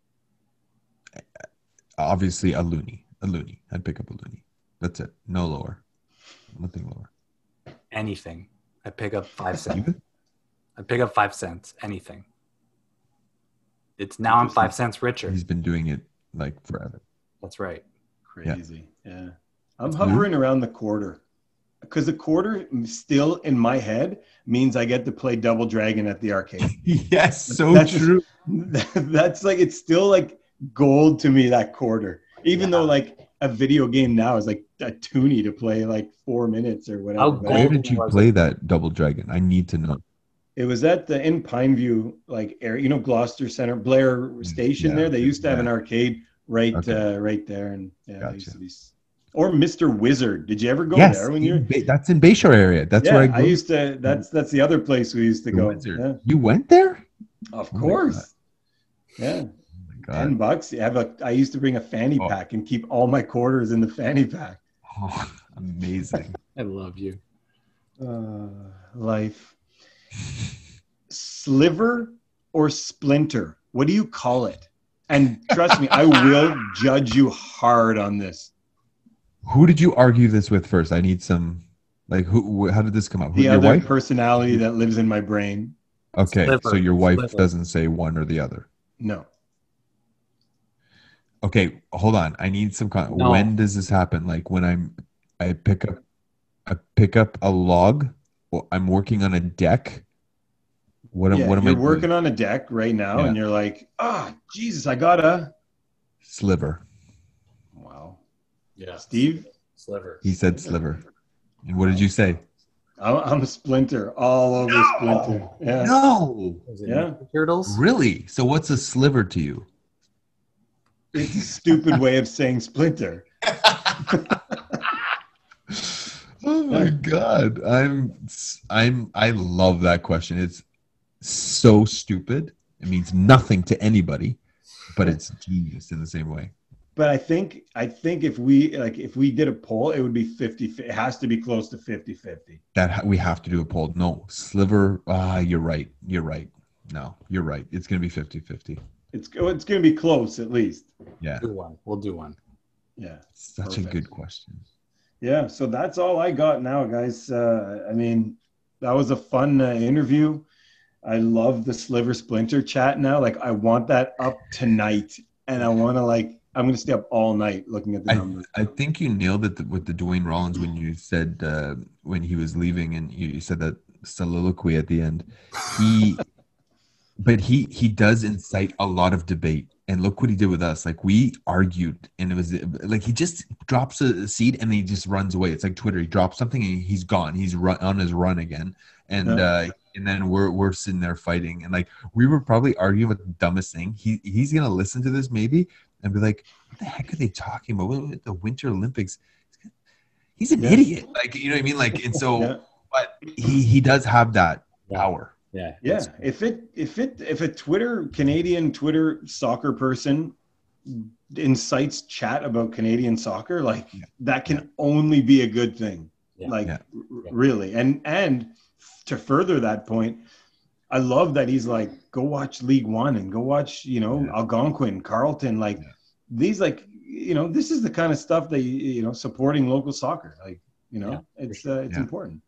obviously a loony. A loony. I'd pick up a loony. That's it. No lower. Nothing lower. Anything. I pick up five cents. Even? I pick up five cents. Anything. It's now I'm five cents richer. He's been doing it like forever. That's right. Crazy. Yeah. I'm It's hovering around the quarter because the quarter still in my head means I get to play Double Dragon at the arcade. Yes, so That's- true. That's like, it's still like gold to me, that quarter. Even Yeah. though like a video game now is like a toonie to play like four minutes or whatever. How But Where golden did you was play it? that Double Dragon? I need to know. It was at the in Pineview, like area, you know, Gloucester Center, Blair Station Yeah, there. They used to have yeah. an arcade right Okay. uh, right there. And yeah, Gotcha. they used to be, or Mister Wizard. Did you ever go Yes, there when in you were? Bay- that's in Bayshore area. That's Yeah, where I I, go. used to. That's that's the other place we used to The go. Wizard. Yeah, You went there? of Oh my course. Yeah, Oh my ten god. bucks. You have a. I used to bring a fanny Oh. pack and keep all my quarters in the fanny pack. Oh, amazing. I love you. Uh, life. Sliver or splinter? What do you call it? And trust me, I will judge you hard on this. Who did you argue this with first? I need some. Like, who? How did this come up? Who, The your other wife? personality that lives in my brain. Okay, Sliver. so your wife Sliver. doesn't say one or the other. No. Okay, hold on. I need some. Con- No. When does this happen? Like when I'm, I pick up, I pick up a log. Or I'm working on a deck. What am? Yeah, what am you're I working doing? on a deck right now, Yeah. and you're like, ah, Jesus, I gotta. Sliver. Wow. Yeah. Steve, Sliver. He said sliver. And what did you say? I'm, I'm a splinter, all over splinter. Yeah. No. Was it Yeah. Ninja Turtles? Really? So what's a sliver to you? It's a stupid way of saying splinter. Oh my god. I'm I'm I love that question. It's so stupid. It means nothing to anybody, but it's genius in the same way. But I think I think if we like if we did a poll, it would be fifty. It has to be close to fifty fifty. That ha- we have to do a poll. No, sliver. Ah, you're right. You're right. No, you're right. It's going to be fifty-fifty. It's it's going to be close at least. Yeah. Do one. We'll do one. Yeah. Such Perfect. a good question. Yeah. So that's all I got now, guys. Uh, I mean, that was a fun uh, interview. I love the Sliver Splinter chat now. Like, I want that up tonight, and I want to like. I'm going to stay up all night looking at the I, numbers. I think you nailed it with the Dwayne Rollins when you said uh, when he was leaving and you, you said that soliloquy at the end. He, but he he does incite a lot of debate. And look what he did with us. Like we argued, and it was like he just drops a seed and he just runs away. It's like Twitter. He drops something and he's gone. He's run on his run again. And Yeah. uh, and then we're we're sitting there fighting. And like we were probably arguing about the dumbest thing. He he's gonna listen to this maybe and be like, what the heck are they talking about? What, what, the Winter Olympics? He's an Yeah. idiot. Like you know what I mean? Like and so, Yeah. but he he does have that power. Yeah. Yeah, if it if it if a Twitter Canadian Twitter soccer person incites chat about Canadian soccer, like Yeah. that can only be a good thing. Yeah. Like Yeah. r- really, and and to further that point, I love that he's like, go watch League One and go watch, you know, Yeah. Algonquin, Carleton, like Yeah. these, like you know, this is the kind of stuff that you know, supporting local soccer, like you know, Yeah, for it's sure. uh, it's Yeah. important.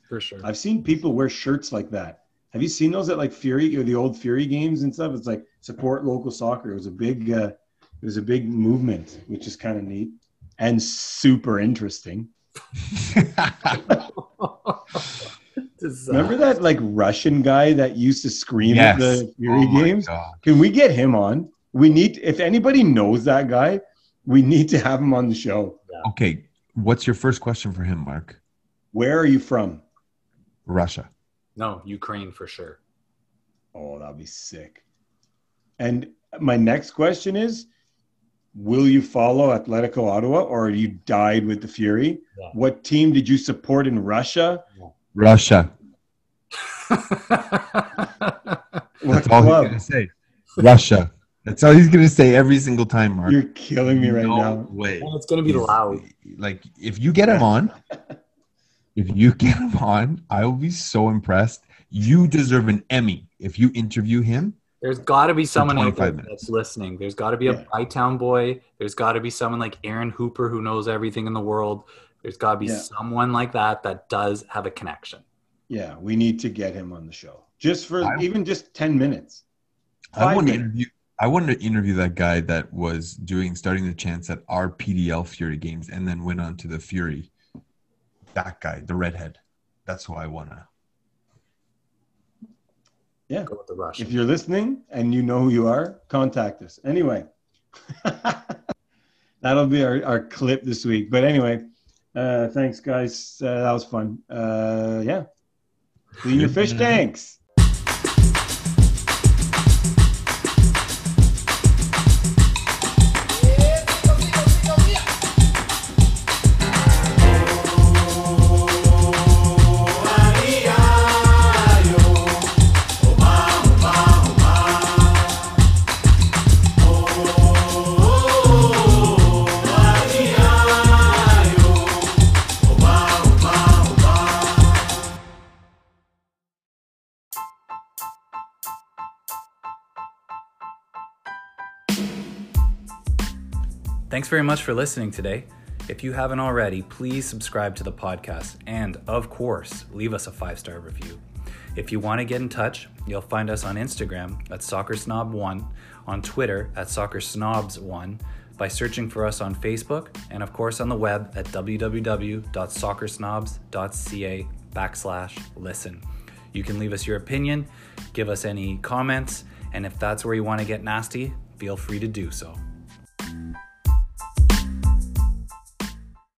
For sure. I've seen people wear shirts like that. Have you seen those at like Fury or the old Fury games and stuff? It's like support local soccer. It was a big, uh, it was a big movement, which is kind of neat and super interesting. Remember that like Russian guy that used to scream Yes. at the Fury Oh my games? God. Can we get him on? We need, if anybody knows that guy, we need to have him on the show. Okay, what's your first question for him, Mark? Where are you from? Russia. No, Ukraine for sure. Oh, that'd be sick. And my next question is, will you follow Atletico Ottawa or you died with the Fury? Yeah. What team did you support in Russia? Russia. What That's all club? he's gonna say. Russia. That's all he's gonna say every single time, Mark. You're killing me right no now. way. And it's going to be He's- loud. Like if you get him on, if you get him on, I will be so impressed. You deserve an Emmy if you interview him. There's got to be someone out there twenty-five minutes. that's listening. There's got to be a Yeah. Bytown boy. There's got to be someone like Aaron Hooper who knows everything in the world. There's got to be Yeah. someone like that that does have a connection. Yeah, we need to get him on the show. Just for I- even just ten minutes. I Five want to minutes. interview. I wanted to interview that guy that was doing starting the chants at our P D L Fury games and then went on to the Fury. That guy, the redhead. That's who I wanna. Yeah. Go with the Russian. If you're listening and you know who you are, contact us. Anyway, that'll be our, our clip this week. But anyway, uh, thanks, guys. Uh, that was fun. Uh, yeah. Clean your fish tanks. Thanks very much for listening today. If you haven't already, please subscribe to the podcast and, of course, leave us a five-star review. If you want to get in touch, you'll find us on Instagram at soccersnob one, on Twitter at soccersnobs one, by searching for us on Facebook, and of course on the web at www.soccersnobs.ca backslash listen. You can leave us your opinion, give us any comments, and if that's where you want to get nasty, feel free to do so.